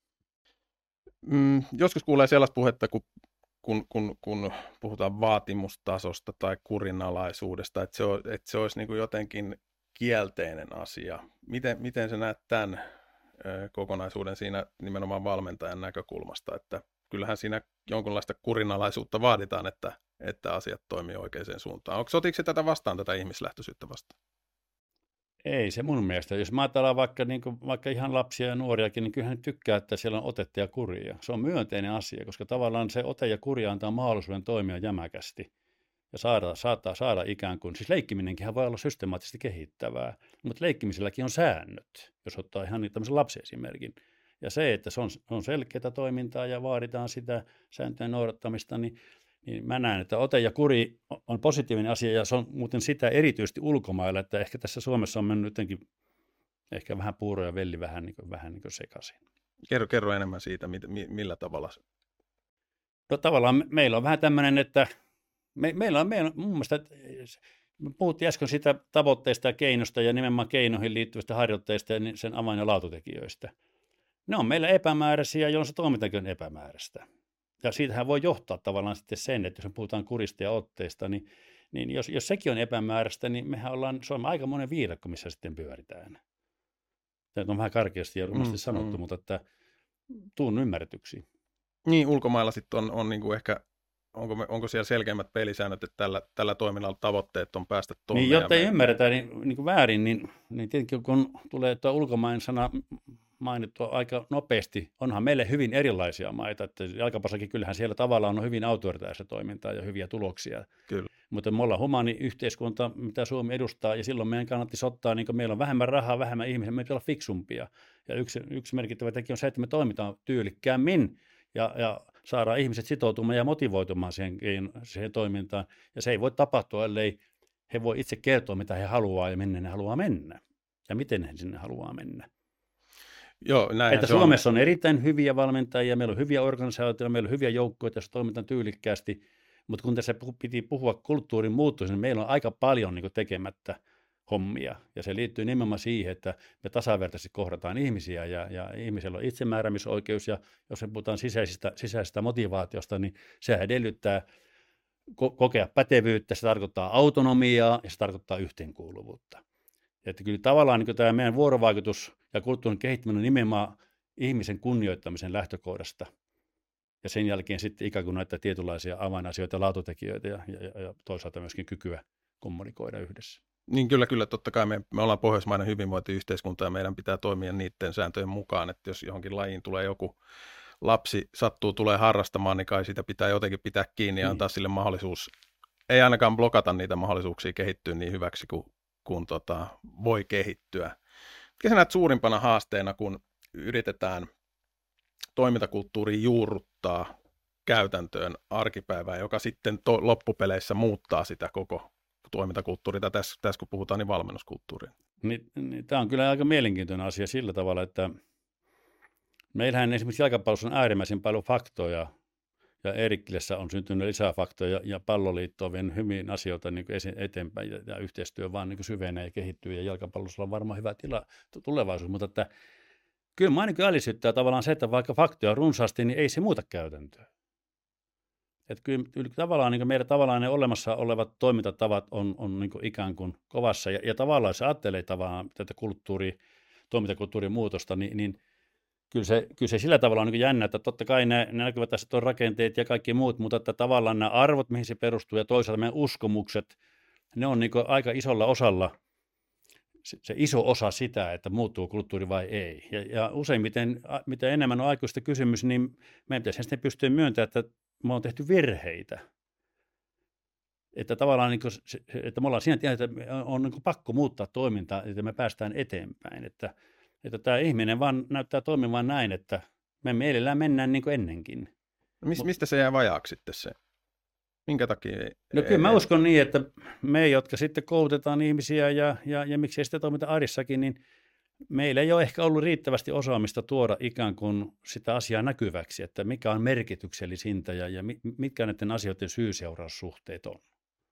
Joskus kuulee sellaista puhetta, kun puhutaan vaatimustasosta tai kurinalaisuudesta, että se olisi niin kuin jotenkin kielteinen asia. Miten sä näet tämän kokonaisuuden siinä nimenomaan valmentajan näkökulmasta, että kyllähän siinä jonkinlaista kurinalaisuutta vaaditaan, että asiat toimii oikeaan suuntaan. Otiko se tätä vastaan, tätä ihmislähtöisyyttä vastaan? Ei se mun mielestä. Jos mä ajatellaan vaikka ihan lapsia ja nuoriakin, niin kyllähän ne tykkää, että siellä on otetta ja kuria. Se on myönteinen asia, koska tavallaan se ote ja kuri antaa mahdollisuuden toimia jämäkästi ja saada ikään kuin, siis leikkiminenkin voi olla systemaattisesti kehittävää, mutta leikkimiselläkin on säännöt, jos ottaa ihan tämmöisen lapsiesimerkin. Ja se, että se on selkeää toimintaa ja vaaditaan sitä sääntöjen noudattamista, niin mä näen, että ote ja kuri on positiivinen asia ja se on muuten sitä erityisesti ulkomailla, että ehkä tässä Suomessa on mennyt jotenkin ehkä vähän puuro ja velli vähän niin kuin sekaisin. Kerro enemmän siitä, millä tavalla. No tavallaan meillä on vähän tämmöinen, että meillä on mun mielestä, me puhuttiin äsken siitä tavoitteista ja keinosta ja nimenomaan keinoihin liittyvistä harjoitteista ja sen avain- ja laatutekijöistä. Ne on meillä epämääräisiä, jolloin se toimintakin on epämääräistä. Ja siitähän voi johtaa tavallaan sitten sen, että jos me puhutaan kurista ja otteista, niin jos sekin on epämääräistä, niin se on aika monen viidakko, missä sitten pyöritään. Tämä on vähän karkeasti ja rumasti sanottu, mutta että tuun ymmärretyksi. Niin, ulkomailla sitten on niin kuin ehkä, onko siellä selkeimmät pelisäännöt, että tällä toiminnalla tavoitteet on päästä tuonne? Niin, jotta ei ymmärretä niin kuin väärin, niin tietenkin kun tulee tuo ulkomainen sana mainittua aika nopeasti, onhan meille hyvin erilaisia maita, että jalkapallossa kyllähän siellä tavallaan on hyvin autoritaarista toimintaa ja hyviä tuloksia. Kyllä. Mutta me ollaan humaani yhteiskunta, mitä Suomi edustaa, ja silloin meidän kannattaisi ottaa, niin kuin meillä on vähemmän rahaa, vähemmän ihmisiä, meidän pitää olla fiksumpia. Ja yksi merkittävä tekijä on se, että me toimitaan tyylikkäämmin ja saadaan ihmiset sitoutumaan ja motivoitumaan siihen toimintaan. Ja se ei voi tapahtua, ellei he voi itse kertoa, mitä he haluaa ja minne ne haluaa mennä. Ja miten he sinne haluaa mennä. Joo, että Suomessa on erittäin hyviä valmentajia, meillä on hyviä organisaatioita, meillä on hyviä joukkoja, joissa toimitaan tyylikkäästi, mutta kun tässä piti puhua kulttuurin muuttumisesta, niin meillä on aika paljon niin kuin tekemättä hommia, ja se liittyy nimenomaan siihen, että me tasavertaisesti kohdataan ihmisiä, ja ihmisellä on itsemääräämisoikeus, ja jos me puhutaan sisäisestä motivaatiosta, niin se edellyttää kokea pätevyyttä, se tarkoittaa autonomiaa, ja se tarkoittaa yhteenkuuluvuutta. Että kyllä tavallaan niin tämä meidän vuorovaikutus ja kulttuurin kehittäminen on nimenomaan ihmisen kunnioittamisen lähtökohdasta. Ja sen jälkeen sitten ikään kuin näitä tietynlaisia avainasioita, laatutekijöitä ja toisaalta myöskin kykyä kommunikoida yhdessä. Niin kyllä, totta kai me ollaan pohjoismainen hyvinvointiyhteiskunta ja meidän pitää toimia niiden sääntöjen mukaan, että jos johonkin lajiin tulee joku lapsi tulee harrastamaan, niin kai sitä pitää jotenkin pitää kiinni ja antaa sille mahdollisuus. Ei ainakaan blokata niitä mahdollisuuksia kehittyä niin hyväksi kun voi kehittyä. Mikä sä näet suurimpana haasteena, kun yritetään toimintakulttuuria juurruttaa käytäntöön arkipäivään, joka sitten loppupeleissä muuttaa sitä koko toimintakulttuuria, tässä kun puhutaan, niin valmennuskulttuuria? Niin, tämä on kyllä aika mielenkiintoinen asia sillä tavalla, että meillähän esimerkiksi jalkapallossa on äärimmäisen paljon faktoja, ja Eerikkilessä on syntynyt lisää faktoja, ja Palloliitto on vienyt hyvin asioita niin kuin eteenpäin, ja yhteistyö vaan niin kuin syvenee ja kehittyy, ja jalkapallossa on varmaan hyvä tulevaisuus, mutta että kyllä mä ainakin ällisyttää tavallaan se, että vaikka faktoja on runsaasti, niin ei se muuta käytäntöä. Että kyllä tavallaan niin kuin meidän tavallaan ne olemassa olevat toimintatavat on niin kuin ikään kuin kovassa, ja tavallaan jos ajattelee tavallaan tätä toimintakulttuurin muutosta, niin kyllä se sillä tavalla on niin jännä, että totta kai ne näkyvät tässä tuon rakenteet ja kaikki muut, mutta että tavallaan nämä arvot, mihin se perustuu, ja toisaalta meidän uskomukset, ne on niin aika isolla osalla, se iso osa sitä, että muuttuu kulttuuri vai ei. Ja useimmiten, mitä enemmän on aikuista kysymys, niin meidän pitäisi sitten pystyä myöntämään, että me on tehty virheitä. Että tavallaan niin kuin, että me ollaan siinä tilanteessa, että on niin kuin pakko muuttaa toimintaa, että me päästään eteenpäin. Että tämä ihminen vaan näyttää toimivan näin, että me mielellään mennään niin kuin ennenkin. Mistä se jää vajaaksi sitten se? Minkä takia? No kyllä mä uskon niin, että me, jotka sitten koulutetaan ihmisiä ja miksei sitä toimita arjessakin, niin meillä ei ole ehkä ollut riittävästi osaamista tuoda ikään kuin sitä asiaa näkyväksi, että mikä on merkityksellisintä ja mitkä näiden asioiden syy-seuraussuhteet on.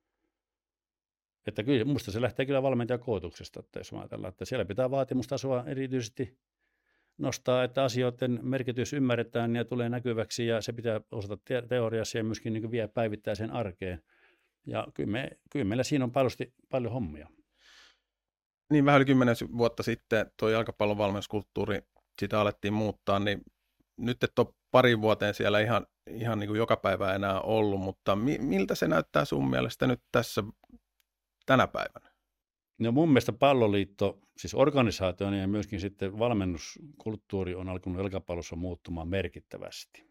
Että kyllä minusta se lähtee kyllä valmentajakoulutuksesta, että jos ajatellaan, että siellä pitää vaatimustasoa erityisesti nostaa, että asioiden merkitys ymmärretään ja tulee näkyväksi ja se pitää osata teoriassa ja myöskin niin kuin vie päivittäiseen arkeen. Ja kyllä meillä siinä on paljon hommia. Niin vähän yli 10 vuotta sitten tuo jalkapallon valmennuskulttuuri, sitä alettiin muuttaa, niin nyt et ole parin vuoteen siellä ihan niin kuin joka päivä enää ollut, mutta miltä se näyttää sun mielestä nyt tässä tänä päivänä? No mun mielestä Palloliitto, siis organisaationa ja myöskin sitten valmennuskulttuuri on alkanut jalkapallossa muuttumaan merkittävästi.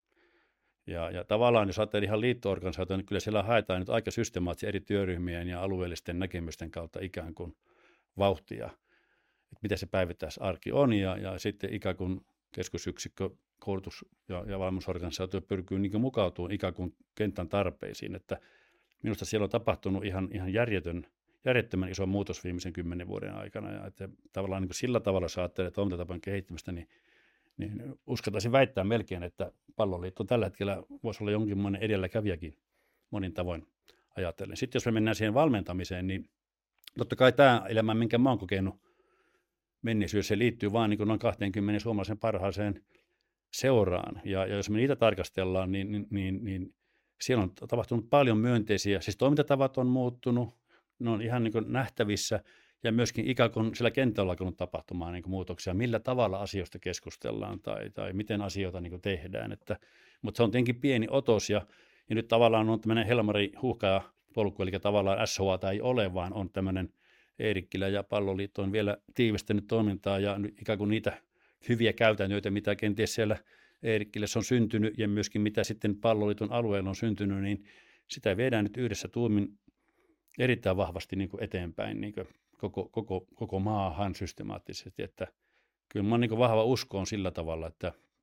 Ja tavallaan jos ajattelee ihan liitto-organisaatio, niin kyllä siellä haetaan nyt aika systemaattisesti eri työryhmien ja alueellisten näkemysten kautta ikään kuin vauhtia, että mitä se päivittäisarki on ja sitten ikään kuin keskusyksikkö, koulutus- ja valmennusorganisaatio pyrkii niin kuin mukautumaan ikään kuin kentän tarpeisiin, että minusta siellä on tapahtunut ihan järjettömän iso muutos viimeisen 10 vuoden aikana ja että tavallaan niin kuin sillä tavalla jos ajattelee toimintatapan kehittymistä, niin uskaltaisin väittää melkein, että Palloliitto tällä hetkellä voisi olla jonkinlainen edelläkävijäkin monin tavoin ajatellen. Sitten jos me mennään siihen valmentamiseen, niin totta kai tämä elämä, minkä mä oon kokenut menneisyydessä, se liittyy vaan niin kuin noin 20 suomalaisen parhaaseen seuraan. Ja jos me niitä tarkastellaan, niin siellä on tapahtunut paljon myönteisiä. Siis toimintatavat on muuttunut, ne on ihan niin kuin nähtävissä ja myöskin ikään kuin sillä kentällä on alkanut tapahtumaan niin kuin muutoksia, millä tavalla asioista keskustellaan tai miten asioita niin kuin tehdään. Mutta se on tietenkin pieni otos ja nyt tavallaan on tämmöinen Helmari Huuhkaja polku, eli tavallaan SHA:ta ei ole, vaan on tämmöinen Eerikkilä ja Palloliitto on vielä tiivistänyt toimintaa ja ikään kuin niitä hyviä käytännöitä, mitä kenties siellä Eerikkilässä on syntynyt ja myöskin mitä sitten Palloliiton alueella on syntynyt, niin sitä viedään nyt yhdessä tuumin erittäin vahvasti niin kuin eteenpäin niin kuin koko maahan systemaattisesti, että kyllä mä niin kuin vahva usko on sillä tavalla,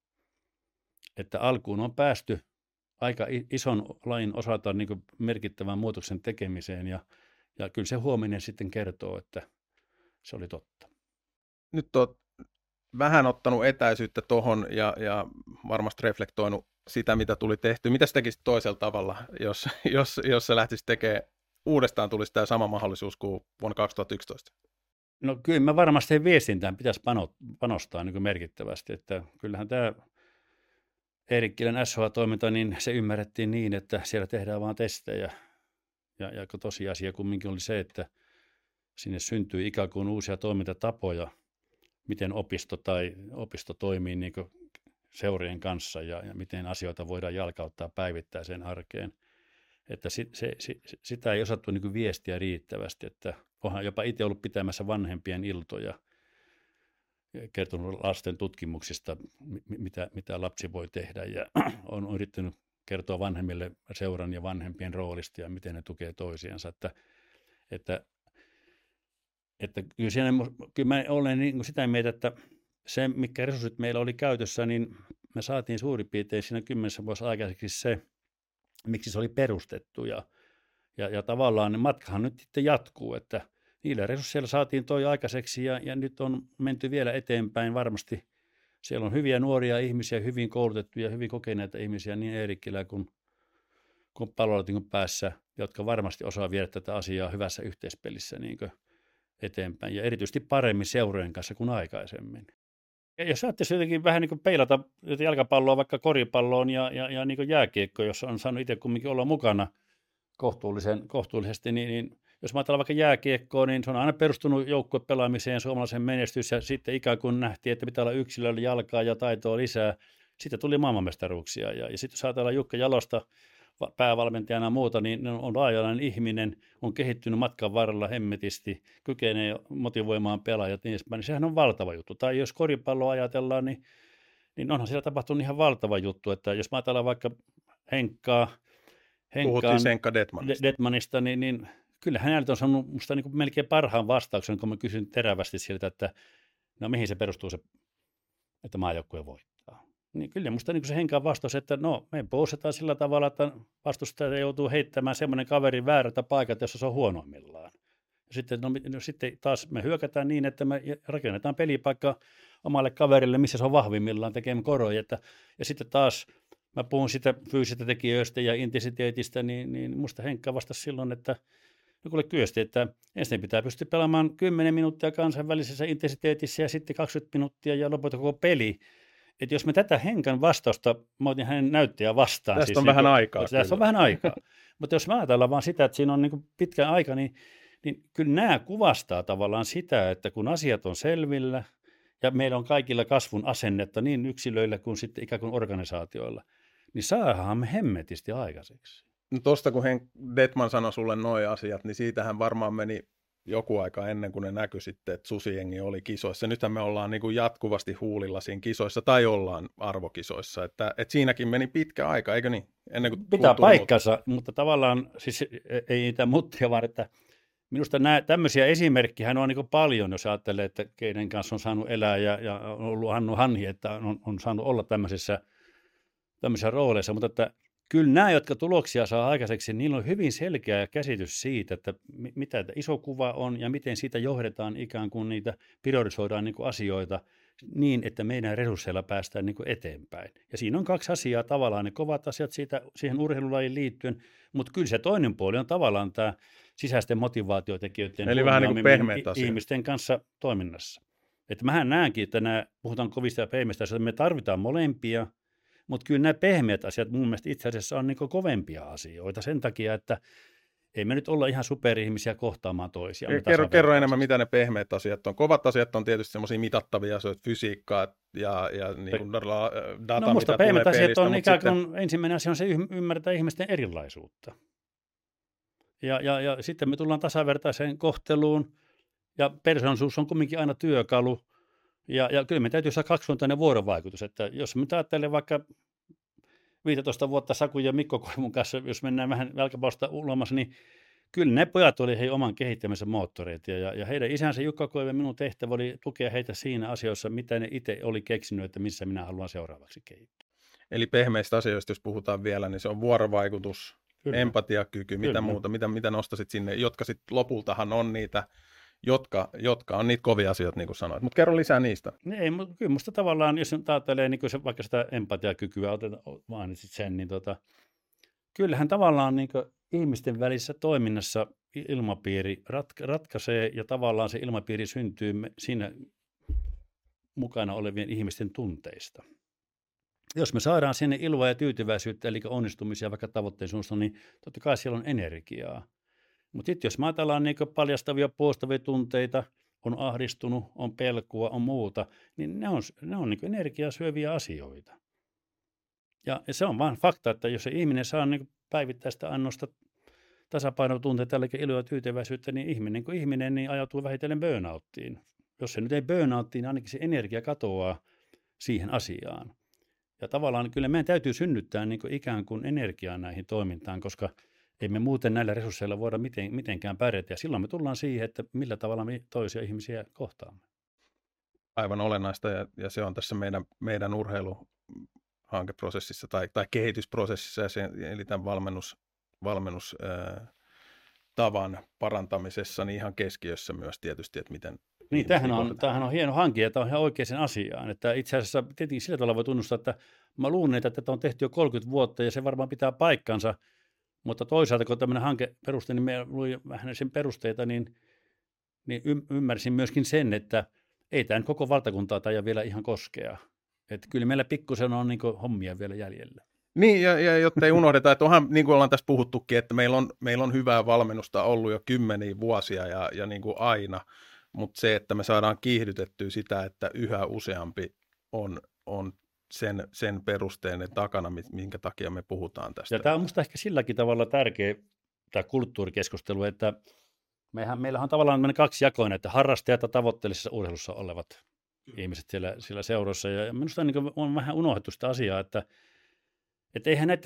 että alkuun on päästy aika ison lajin osalta niin kuin merkittävän muutoksen tekemiseen ja kyllä se huominen sitten kertoo, että se oli totta. Nyt olet vähän ottanut etäisyyttä tuohon ja varmasti reflektoinut sitä, mitä tuli tehty. Mitä tekisit toisella tavalla, jos se lähtisi tekemään uudestaan, tulisi tämä sama mahdollisuus kuin vuonna 2011? No kyllä mä varmasti viestintään pitäisi panostaa niin kuin merkittävästi, että kyllähän tämä Eerikkilän SH-toiminta, niin se ymmärrettiin niin, että siellä tehdään vaan testejä. Ja tosiasia kumminkin oli se, että sinne syntyi ikään kuin uusia toimintatapoja, miten opisto toimii niin kuin seurien kanssa ja miten asioita voidaan jalkauttaa päivittäiseen arkeen. Että sitä ei osattu niin kuin viestiä riittävästi, että onhan jopa itse ollut pitämässä vanhempien iltoja, kertonut lasten tutkimuksista, mitä lapsi voi tehdä ja on yrittänyt kertoa vanhemmille seuran ja vanhempien roolista ja miten ne tukee toisiansa. Että kyllä mä olen niin sitä mieltä, että se, mitkä resurssit meillä oli käytössä, niin me saatiin suurin piirtein siinä 10 vuodessa aikaiseksi se, miksi se oli perustettu. Ja tavallaan matkahan nyt sitten jatkuu, että niillä resursseilla saatiin toi aikaiseksi ja nyt on menty vielä eteenpäin varmasti. Siellä on hyviä nuoria ihmisiä, hyvin koulutettuja, hyvin kokeneita ihmisiä niin Eerikkilä kuin Palloliiton päässä, jotka varmasti osaa viedä tätä asiaa hyvässä yhteispelissä niin kuin eteenpäin ja erityisesti paremmin seurojen kanssa kuin aikaisemmin. Ja jos ajattelisi jotenkin vähän niin kuin peilata jalkapalloa vaikka koripalloon ja niin kuin jääkiekko, jossa on saanut itse kumminkin olla mukana kohtuullisesti, niin jos mä ajatellaan vaikka jääkiekkoa, niin se on aina perustunut joukkuepelaamiseen, suomalaisen menestys ja sitten ikään kuin nähtiin, että pitää olla yksilöllä jalkaa ja taitoa lisää. Sitten tuli maailmanmestaruuksia ja sitten jos ajatellaan Jukka Jalosta päävalmentajana ja muuta, niin on laaja-alainen ihminen, on kehittynyt matkan varrella hemmetisti, kykenee motivoimaan pelaajat niin edespäin, niin sehän on valtava juttu. Tai jos koripalloa ajatellaan, niin onhan siellä tapahtunut ihan valtava juttu, että jos mä ajatellaan vaikka Puhuttiin Senka Detmanista, niin kyllä häneltä on saanut musta niin kuin melkein parhaan vastauksen, kun mä kysyn terävästi siltä, että no mihin se perustuu se, että maajoukkue voittaa. Niin kyllä musta niin kuin se Henkan vastaus, että no me poistetaan sillä tavalla, että vastustaja joutuu heittämään semmoinen kaveri väärältä paikalta, jossa se on huonoimmillaan. Ja sitten taas me hyökätään niin, että me rakennetaan pelipaikka omalle kaverille, missä se on vahvimmillaan, tekemään koroja. Ja sitten taas mä puhun sitä fyysistä tekijöistä ja intensiteetistä, niin musta Henkka vastasi silloin, että no kuule kyösti, että ensin pitää pystyä pelaamaan 10 minuuttia kansainvälisessä intensiteetissä ja sitten 20 minuuttia ja lopulta koko peli. Että jos me tätä Henkan vastausta, mä otin hänen näyttäjä vastaan. Tästä on vähän aikaa. Tästä on vähän aikaa. Mutta jos me ajatellaan vaan sitä, että siinä on niin pitkä aika, niin kyllä nämä kuvastaa tavallaan sitä, että kun asiat on selvillä ja meillä on kaikilla kasvun asennetta niin yksilöillä kuin sitten ikään kuin organisaatioilla, niin saadaan me hemmetisti aikaiseksi. No tosta kun Detman sanoi sulle nuo asiat, niin siitähän varmaan meni joku aika ennen kuin ne näkyi sitten, että susijengi oli kisoissa. Nythän me ollaan niin kuin jatkuvasti huulilla siinä kisoissa tai ollaan arvokisoissa. Että siinäkin meni pitkä aika, eikö niin? Ennen kuin pitää paikkansa, mutta tavallaan siis ei niitä muttia, vaan että minusta tämmöisiä esimerkkejä on niin paljon, jos ajattelee, että keiden kanssa on saanut elää ja on ollut Hannu Hanhi, että on saanut olla tämmöisissä rooleissa, mutta että kyllä nämä, jotka tuloksia saa aikaiseksi, niillä on hyvin selkeä käsitys siitä, että mitä iso kuva on ja miten siitä johdetaan ikään kuin niitä, priorisoidaan niin kuin asioita niin, että meidän resursseilla päästään niin kuin eteenpäin. Ja siinä on 2 asiaa tavallaan, ne kovat asiat siihen urheilulajiin liittyen, mutta kyllä se toinen puoli on tavallaan tämä sisäisten motivaatiotekijöiden eli vähän niin kuin pehmeät asiat ihmisten kanssa toiminnassa. Että mähän näenkin, että puhutaan kovista ja pehmeistä asioista, me tarvitaan molempia, mutta kyllä nämä pehmeät asiat mun mielestä itse asiassa on niin kuin kovempia asioita sen takia, että ei me nyt olla ihan superihmisiä kohtaamaan toisiaan. Kerro enemmän, mitä ne pehmeät asiat on. Kovat asiat on tietysti semmoisia mitattavia asioita, fysiikkaa ja niin kuin data, no, musta mitä pehmeät tulee asiat pelistä. on ikään kuin ensimmäinen asia on se ymmärtää ihmisten erilaisuutta. Ja sitten me tullaan tasavertaiseen kohteluun ja persoonallisuus on kumminkin aina työkalu. Ja kyllä me täytyy saada 2-suuntainen vuorovaikutus, että jos me ajattelee vaikka 15 vuotta Saku ja Mikko Koivun kanssa, jos mennään vähän jalkapallosta ulomas, niin kyllä ne pojat oli heidän oman kehittämisen moottoreita ja heidän isänsä Jukka Koivu, minun tehtävä oli tukea heitä siinä asioissa, mitä ne itse oli keksinyt, että missä minä haluan seuraavaksi kehittyä. Eli pehmeistä asioista, jos puhutaan vielä, niin se on vuorovaikutus, kyllä, empatiakyky, mitä muuta, mitä nostasit sinne, jotka sitten lopultahan on niitä, jotka on niitä kovia asioita, niin kuin sanoit. Mutta kerro lisää niistä. Ei, mutta kyllä musta tavallaan, jos nyt ajattelee niin se, vaikka sitä empatiakykyä, mainitsit sen, niin kyllähän tavallaan niin ihmisten välisessä toiminnassa ilmapiiri ratkaisee ja tavallaan se ilmapiiri syntyy siinä mukana olevien ihmisten tunteista. Jos me saadaan sinne iloa ja tyytyväisyyttä, eli onnistumisia vaikka tavoitteen suuntaan, niin totta kai siellä on energiaa. Mutta sitten jos me ajatellaan niin paljastavia, puolustavia tunteita, on ahdistunut, on pelkoa, on muuta, niin ne on niin energiaa syöviä asioita. Ja se on vaan fakta, että jos se ihminen saa niin päivittäistä annosta tasapainotunteita, eli iloa ja tyytyväisyyttä, niin ihminen niin ajautuu vähitellen burnouttiin. Jos se nyt ei burnouttiin, niin ainakin se energia katoaa siihen asiaan. Ja tavallaan kyllä meidän täytyy synnyttää niin ikään kuin energiaa näihin toimintaan, koska ei me muuten näillä resursseilla voida mitenkään pärjätä. Ja silloin me tullaan siihen, että millä tavalla me toisia ihmisiä kohtaamme. Aivan olennaista, ja se on tässä meidän urheiluhankeprosessissa tai kehitysprosessissa, eli tämän valmennustavan parantamisessa, niin ihan keskiössä myös tietysti, että miten... Niin, tämähän on hieno hanke, ja tämä on ihan oikeaan asiaan. Että itse asiassa tietenkin sillä tavalla voi tunnustaa, että mä luulen, että tätä on tehty jo 30 vuotta, ja se varmaan pitää paikkansa. Mutta toisaalta, kun tämmöinen hanke perustui, niin me luin vähän sen perusteita, niin ymmärsin myöskin sen, että ei tämä koko valtakuntaa taida vielä ihan koskea. Että kyllä meillä pikkusen on niin kuin hommia vielä jäljellä. Niin, ja jotta ei unohdeta, että onhan, niin kuin ollaan tässä puhuttukin, että meillä on hyvää valmennusta ollut jo kymmeniä vuosia ja niin kuin aina, mutta se, että me saadaan kiihdytettyä sitä, että yhä useampi on sen perusteinen takana, minkä takia me puhutaan tästä. Ja tämä on minusta ehkä silläkin tavalla tärkeä tämä kulttuurikeskustelu, että meillähän on tavallaan 2 jakoina, että harrastajat ja tavoitteellisessa urheilussa olevat ihmiset siellä seuroissa. Ja minusta on vähän unohdettu sitä asiaa, että eihän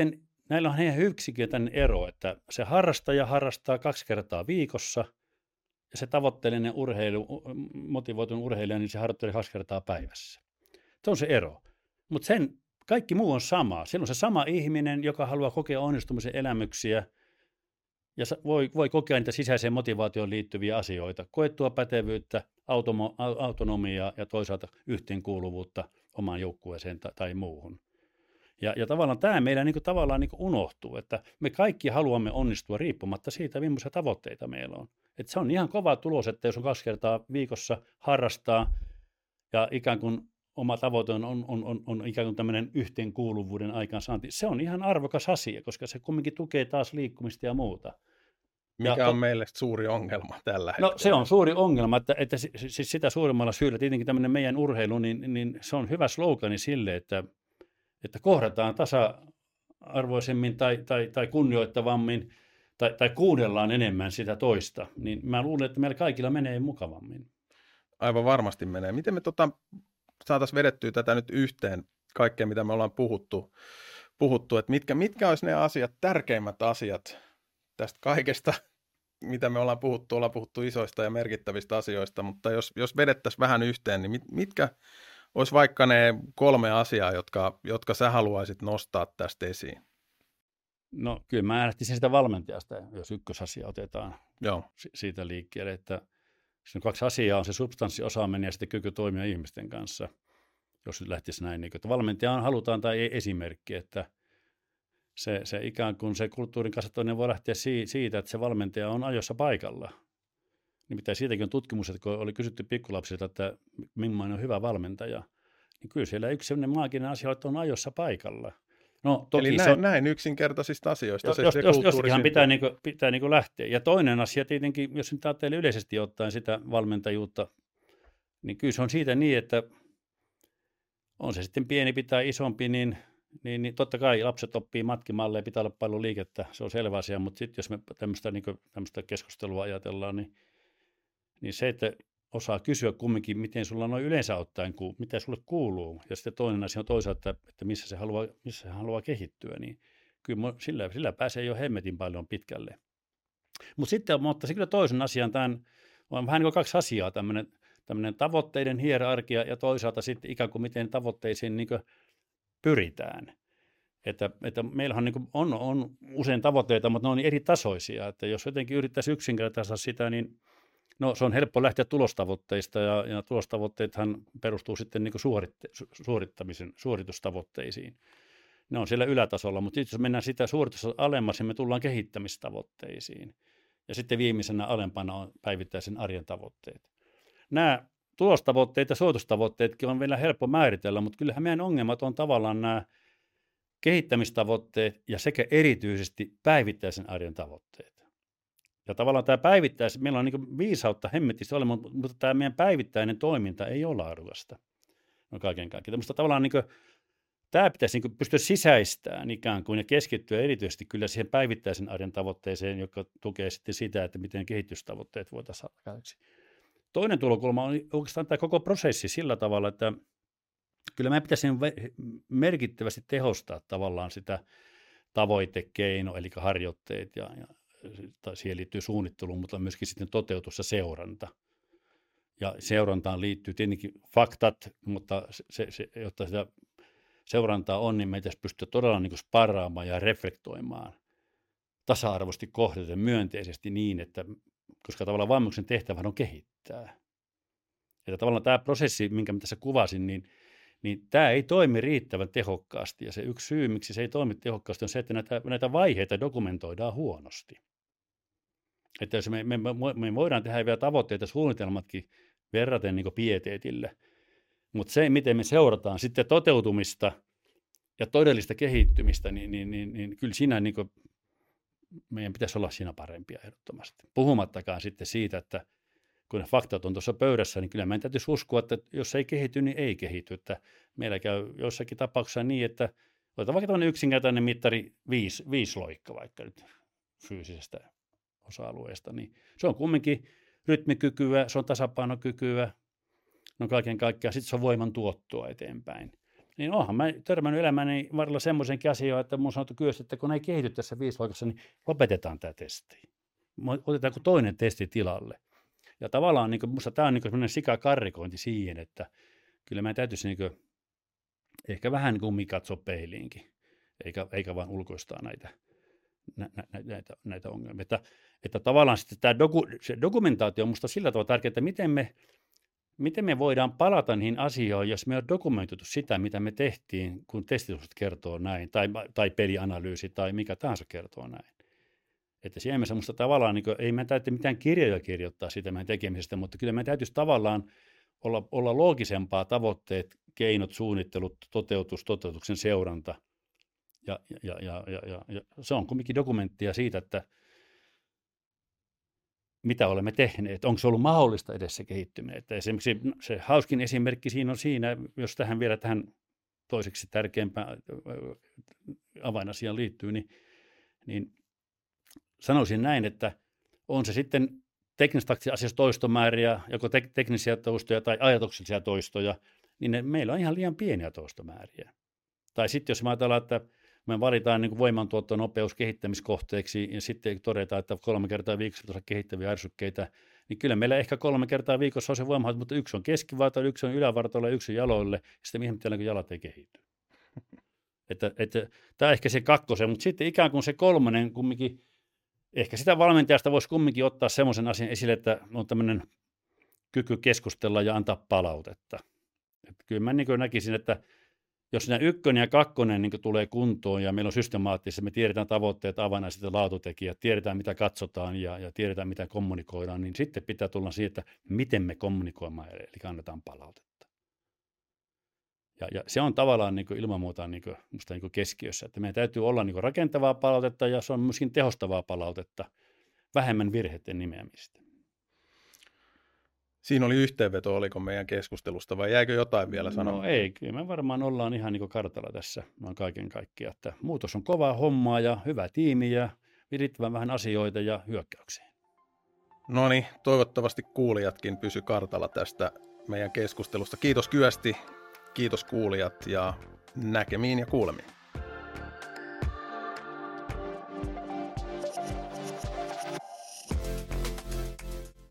näillä on ihan yksinkertainen ero, että se harrastaja harrastaa 2 kertaa viikossa, ja se tavoitteellinen motivoitunut urheilija, niin se harjoittelee 2 kertaa päivässä. Se on se ero. Mutta sen kaikki muu on sama. Siellä on se sama ihminen, joka haluaa kokea onnistumisen elämyksiä, ja voi kokea niitä sisäiseen motivaatioon liittyviä asioita, koettua pätevyyttä, autonomiaa ja toisaalta yhteenkuuluvuutta omaan joukkueeseen tai muuhun. Ja tavallaan tämä meillä tavallaan unohtuu, että me kaikki haluamme onnistua riippumatta siitä, millaisia tavoitteita meillä on. Että se on ihan kova tulos, että jos on 2 kertaa viikossa harrastaa ja ikään kuin oma tavoite on ikään kuin tämmöinen yhteenkuuluvuuden aikaansaanti. Se on ihan arvokas asia, koska se kumminkin tukee taas liikkumista ja muuta. Mikä on meille suuri ongelma tällä hetkellä? No se on suuri ongelma, että siis sitä suurimmalla syyllä tietenkin tämmöinen meidän urheilu, niin se on hyvä slogani sille, että kohdataan tasa-arvoisemmin tai kunnioittavammin tai kuunnellaan enemmän sitä toista. Niin mä luulen, että meillä kaikilla menee mukavammin. Aivan varmasti menee. Miten me saataisiin vedettyä tätä nyt yhteen, kaikkea mitä me ollaan puhuttu että mitkä olisi ne asiat, tärkeimmät asiat tästä kaikesta, mitä me ollaan puhuttu isoista ja merkittävistä asioista, mutta jos vedettäisiin vähän yhteen, niin mitkä olisi vaikka ne 3 asiaa, jotka sä haluaisit nostaa tästä esiin? No kyllä mä lähtisin sitä valmentajasta, jos ykkösasia otetaan siitä liikkeelle, että siinä on 2 asiaa, on se substanssiosaaminen ja sitten kyky toimia ihmisten kanssa, jos nyt lähtisi näin. Että valmentaja halutaan tai ei esimerkki, että se ikään kuin se kulttuurin kasvattaminen voi lähteä siitä, että se valmentaja on ajoissa paikalla. Nimittäin siitäkin on tutkimus, että kun oli kysytty pikkulapsilta, että millainen on hyvä valmentaja, niin kyllä siellä yksi sellainen maaginen asia, että on ajoissa paikalla. No, toki eli näin yksinkertaisista asioista jostakinhan pitää lähteä. Ja toinen asia tietenkin, jos nyt ajattelee yleisesti ottaen sitä valmentajuutta, niin kyllä se on siitä niin, että on se sitten pienempi tai isompi, niin totta kai lapset oppii matkimalle ja pitää olla paljon liikettä, se on selvä asia, mutta sitten jos me tämmöistä keskustelua ajatellaan, niin se, että osaa kysyä kumminkin, miten sulla noin yleensä ottaen, mitä sulle kuuluu, ja sitten toinen asia on toisaalta, että missä se haluaa kehittyä, niin kyllä sillä pääsee jo hemmetin paljon pitkälle. Mutta sitten mä ottaisin kyllä toisen asian, tämän on vähän niin kuin 2 asiaa, tämmöinen tavoitteiden hierarkia ja toisaalta sitten ikään kuin miten tavoitteisiin niin kuin pyritään. Että meillähän niin kuin on usein tavoitteita, mutta ne on eri tasoisia, että jos jotenkin yrittäisi yksinkertaistaa sitä, niin no, se on helppo lähteä tulostavoitteista ja tulostavoitteethan perustuu sitten niin kuin suoritustavoitteisiin. Ne on siellä ylätasolla, mutta sitten jos mennään sitä suoritusta alemmas, niin me tullaan kehittämistavoitteisiin. Ja sitten viimeisenä alempana on päivittäisen arjen tavoitteet. Nämä tulostavoitteet ja suoritustavoitteetkin on vielä helppo määritellä, mutta kyllähän meidän ongelmat on tavallaan nämä kehittämistavoitteet ja sekä erityisesti päivittäisen arjen tavoitteet. Ja tavallaan tämä meillä on niin viisautta hemmetissä olemaan, mutta tämä meidän päivittäinen toiminta ei ole laadukasta. No kaiken kaikkiaan. Mutta tavallaan niin kuin, tämä pitäisi niin kuin pystyä sisäistämään ikään kuin ja keskittyä erityisesti kyllä siihen päivittäisen arjen tavoitteeseen, joka tukee sitten sitä, että miten kehitystavoitteet voitaisiin saada käytöksi. Toinen tulokulma on oikeastaan tämä koko prosessi sillä tavalla, että kyllä meidän pitäisi merkittävästi tehostaa tavallaan sitä tavoitekeino, eli harjoitteet tai siihen liittyy suunnitteluun, mutta myöskin sitten toteutus ja seuranta. Ja seurantaan liittyy tietenkin faktat, mutta jotta sitä seurantaa on, niin meidän pitäisi pystyä todella niin kuin sparraamaan ja reflektoimaan tasa-arvoisesti kohdeten myönteisesti niin, että koska tavallaan valmennuksen tehtävä on kehittää. Että tavallaan tämä prosessi, minkä mä tässä kuvasin, niin tämä ei toimi riittävän tehokkaasti. Ja se yksi syy, miksi se ei toimi tehokkaasti, on se, että näitä vaiheita dokumentoidaan huonosti. Että jos me voidaan tehdä vielä tavoitteita, suunnitelmatkin verraten niin kuin pieteetille, mutta se, miten me seurataan sitten toteutumista ja todellista kehittymistä, niin kyllä siinä niin kuin meidän pitäisi olla siinä parempia ehdottomasti. Puhumattakaan sitten siitä, että kun ne faktat on tuossa pöydässä, niin kyllä meidän täytyisi uskoa, että jos ei kehity, niin ei kehity. Että meillä käy jossakin tapauksessa niin, että otetaan vaikka tämmöinen yksinkertainen mittari 5 loikka vaikka nyt fyysisestä osa-alueesta, niin se on kumminkin rytmikykyä, se on tasapainokykyä, no kaiken kaikkiaan, sitten se on voiman tuottoa eteenpäin. Niin onhan mä törmännyt elämäni varrella semmoisenkin asiaan, että mun sanottu Kyösti, että kun ei kehity tässä 5 viikossa, niin lopetetaan tämä testi. Otetaanko toinen testi tilalle. Ja tavallaan niin minusta tämä on niin semmoinen sikakarrikointi siihen, että kyllä meidän täytyisi niin ehkä vähän kummin katsoa peiliinkin, eikä vaan ulkoistaa näitä ongelmia. Että tavallaan sitten tämä se dokumentaatio on minusta sillä tavalla tärkeää, että miten me voidaan palata niihin asioihin, jos me on dokumentoitu sitä, mitä me tehtiin, kun testitulokset kertoo näin, tai pelianalyysi tai mikä tahansa kertoo näin. Että siinä mielessä minusta tavallaan, niin kuin, ei meidän täytyy mitään kirjoja kirjoittaa siitä meidän tekemisestä, mutta kyllä meidän täytyisi tavallaan olla loogisempaa tavoitteet, keinot, suunnittelut, toteutuksen seuranta. Ja se on kuitenkin dokumenttia siitä, että mitä olemme tehneet, onko se ollut mahdollista edes se kehittyminen. Että esimerkiksi se hauskin esimerkki siinä on siinä, jos tähän toiseksi tärkeimpään avainasiaan liittyy, niin sanoisin näin, että on se sitten teknistaktisia asioista toistomääriä, joko teknisiä toistoja tai ajatuksellisia toistoja, niin meillä on ihan liian pieniä toistomääriä. Tai sitten jos me ajatellaan, että me valitaan niin voimantuottonopeus kehittämiskohteeksi ja sitten todetaan, että 3 kertaa viikossa tuossa kehittäviä ärsykkeitä, niin kyllä meillä ehkä 3 kertaa viikossa on se voimaharjoitus, mutta yksi on keskivartalo, yksi on ylävartalo ja yksi on jaloille, ja sitten ihmetellään, kun jalat ei kehity. Että tämä on ehkä se kakkosen, mutta sitten ikään kuin se kolmonen kumminkin, ehkä sitä valmentajasta voisi kumminkin ottaa semmoisen asian esille, että on tämmöinen kyky keskustella ja antaa palautetta. Että kyllä mä niin näkisin, että jos nämä 1 ja 2 niin tulee kuntoon ja meillä on systemaattisesti, me tiedetään tavoitteet, avainaiset ja laatutekijät, tiedetään mitä katsotaan ja tiedetään mitä kommunikoidaan, niin sitten pitää tulla siihen, että miten me kommunikoimaan, eli annetaan palautetta. Ja se on tavallaan niin ilman muuta musta keskiössä, että meidän täytyy olla niin rakentavaa palautetta ja se on myöskin tehostavaa palautetta, vähemmän virheiden nimeämistä. Siinä oli yhteenveto, oliko meidän keskustelusta vai jäikö jotain vielä sanomaan? No ei, kyllä me varmaan ollaan ihan niin kartalla tässä noin kaiken kaikkiaan, että muutos on kovaa hommaa ja hyvä tiimi ja virittävän vähän asioita ja hyökkäyksiä. No niin, toivottavasti kuulijatkin pysy kartalla tästä meidän keskustelusta. Kiitos Kyösti, kiitos kuulijat ja näkemiin ja kuulemiin.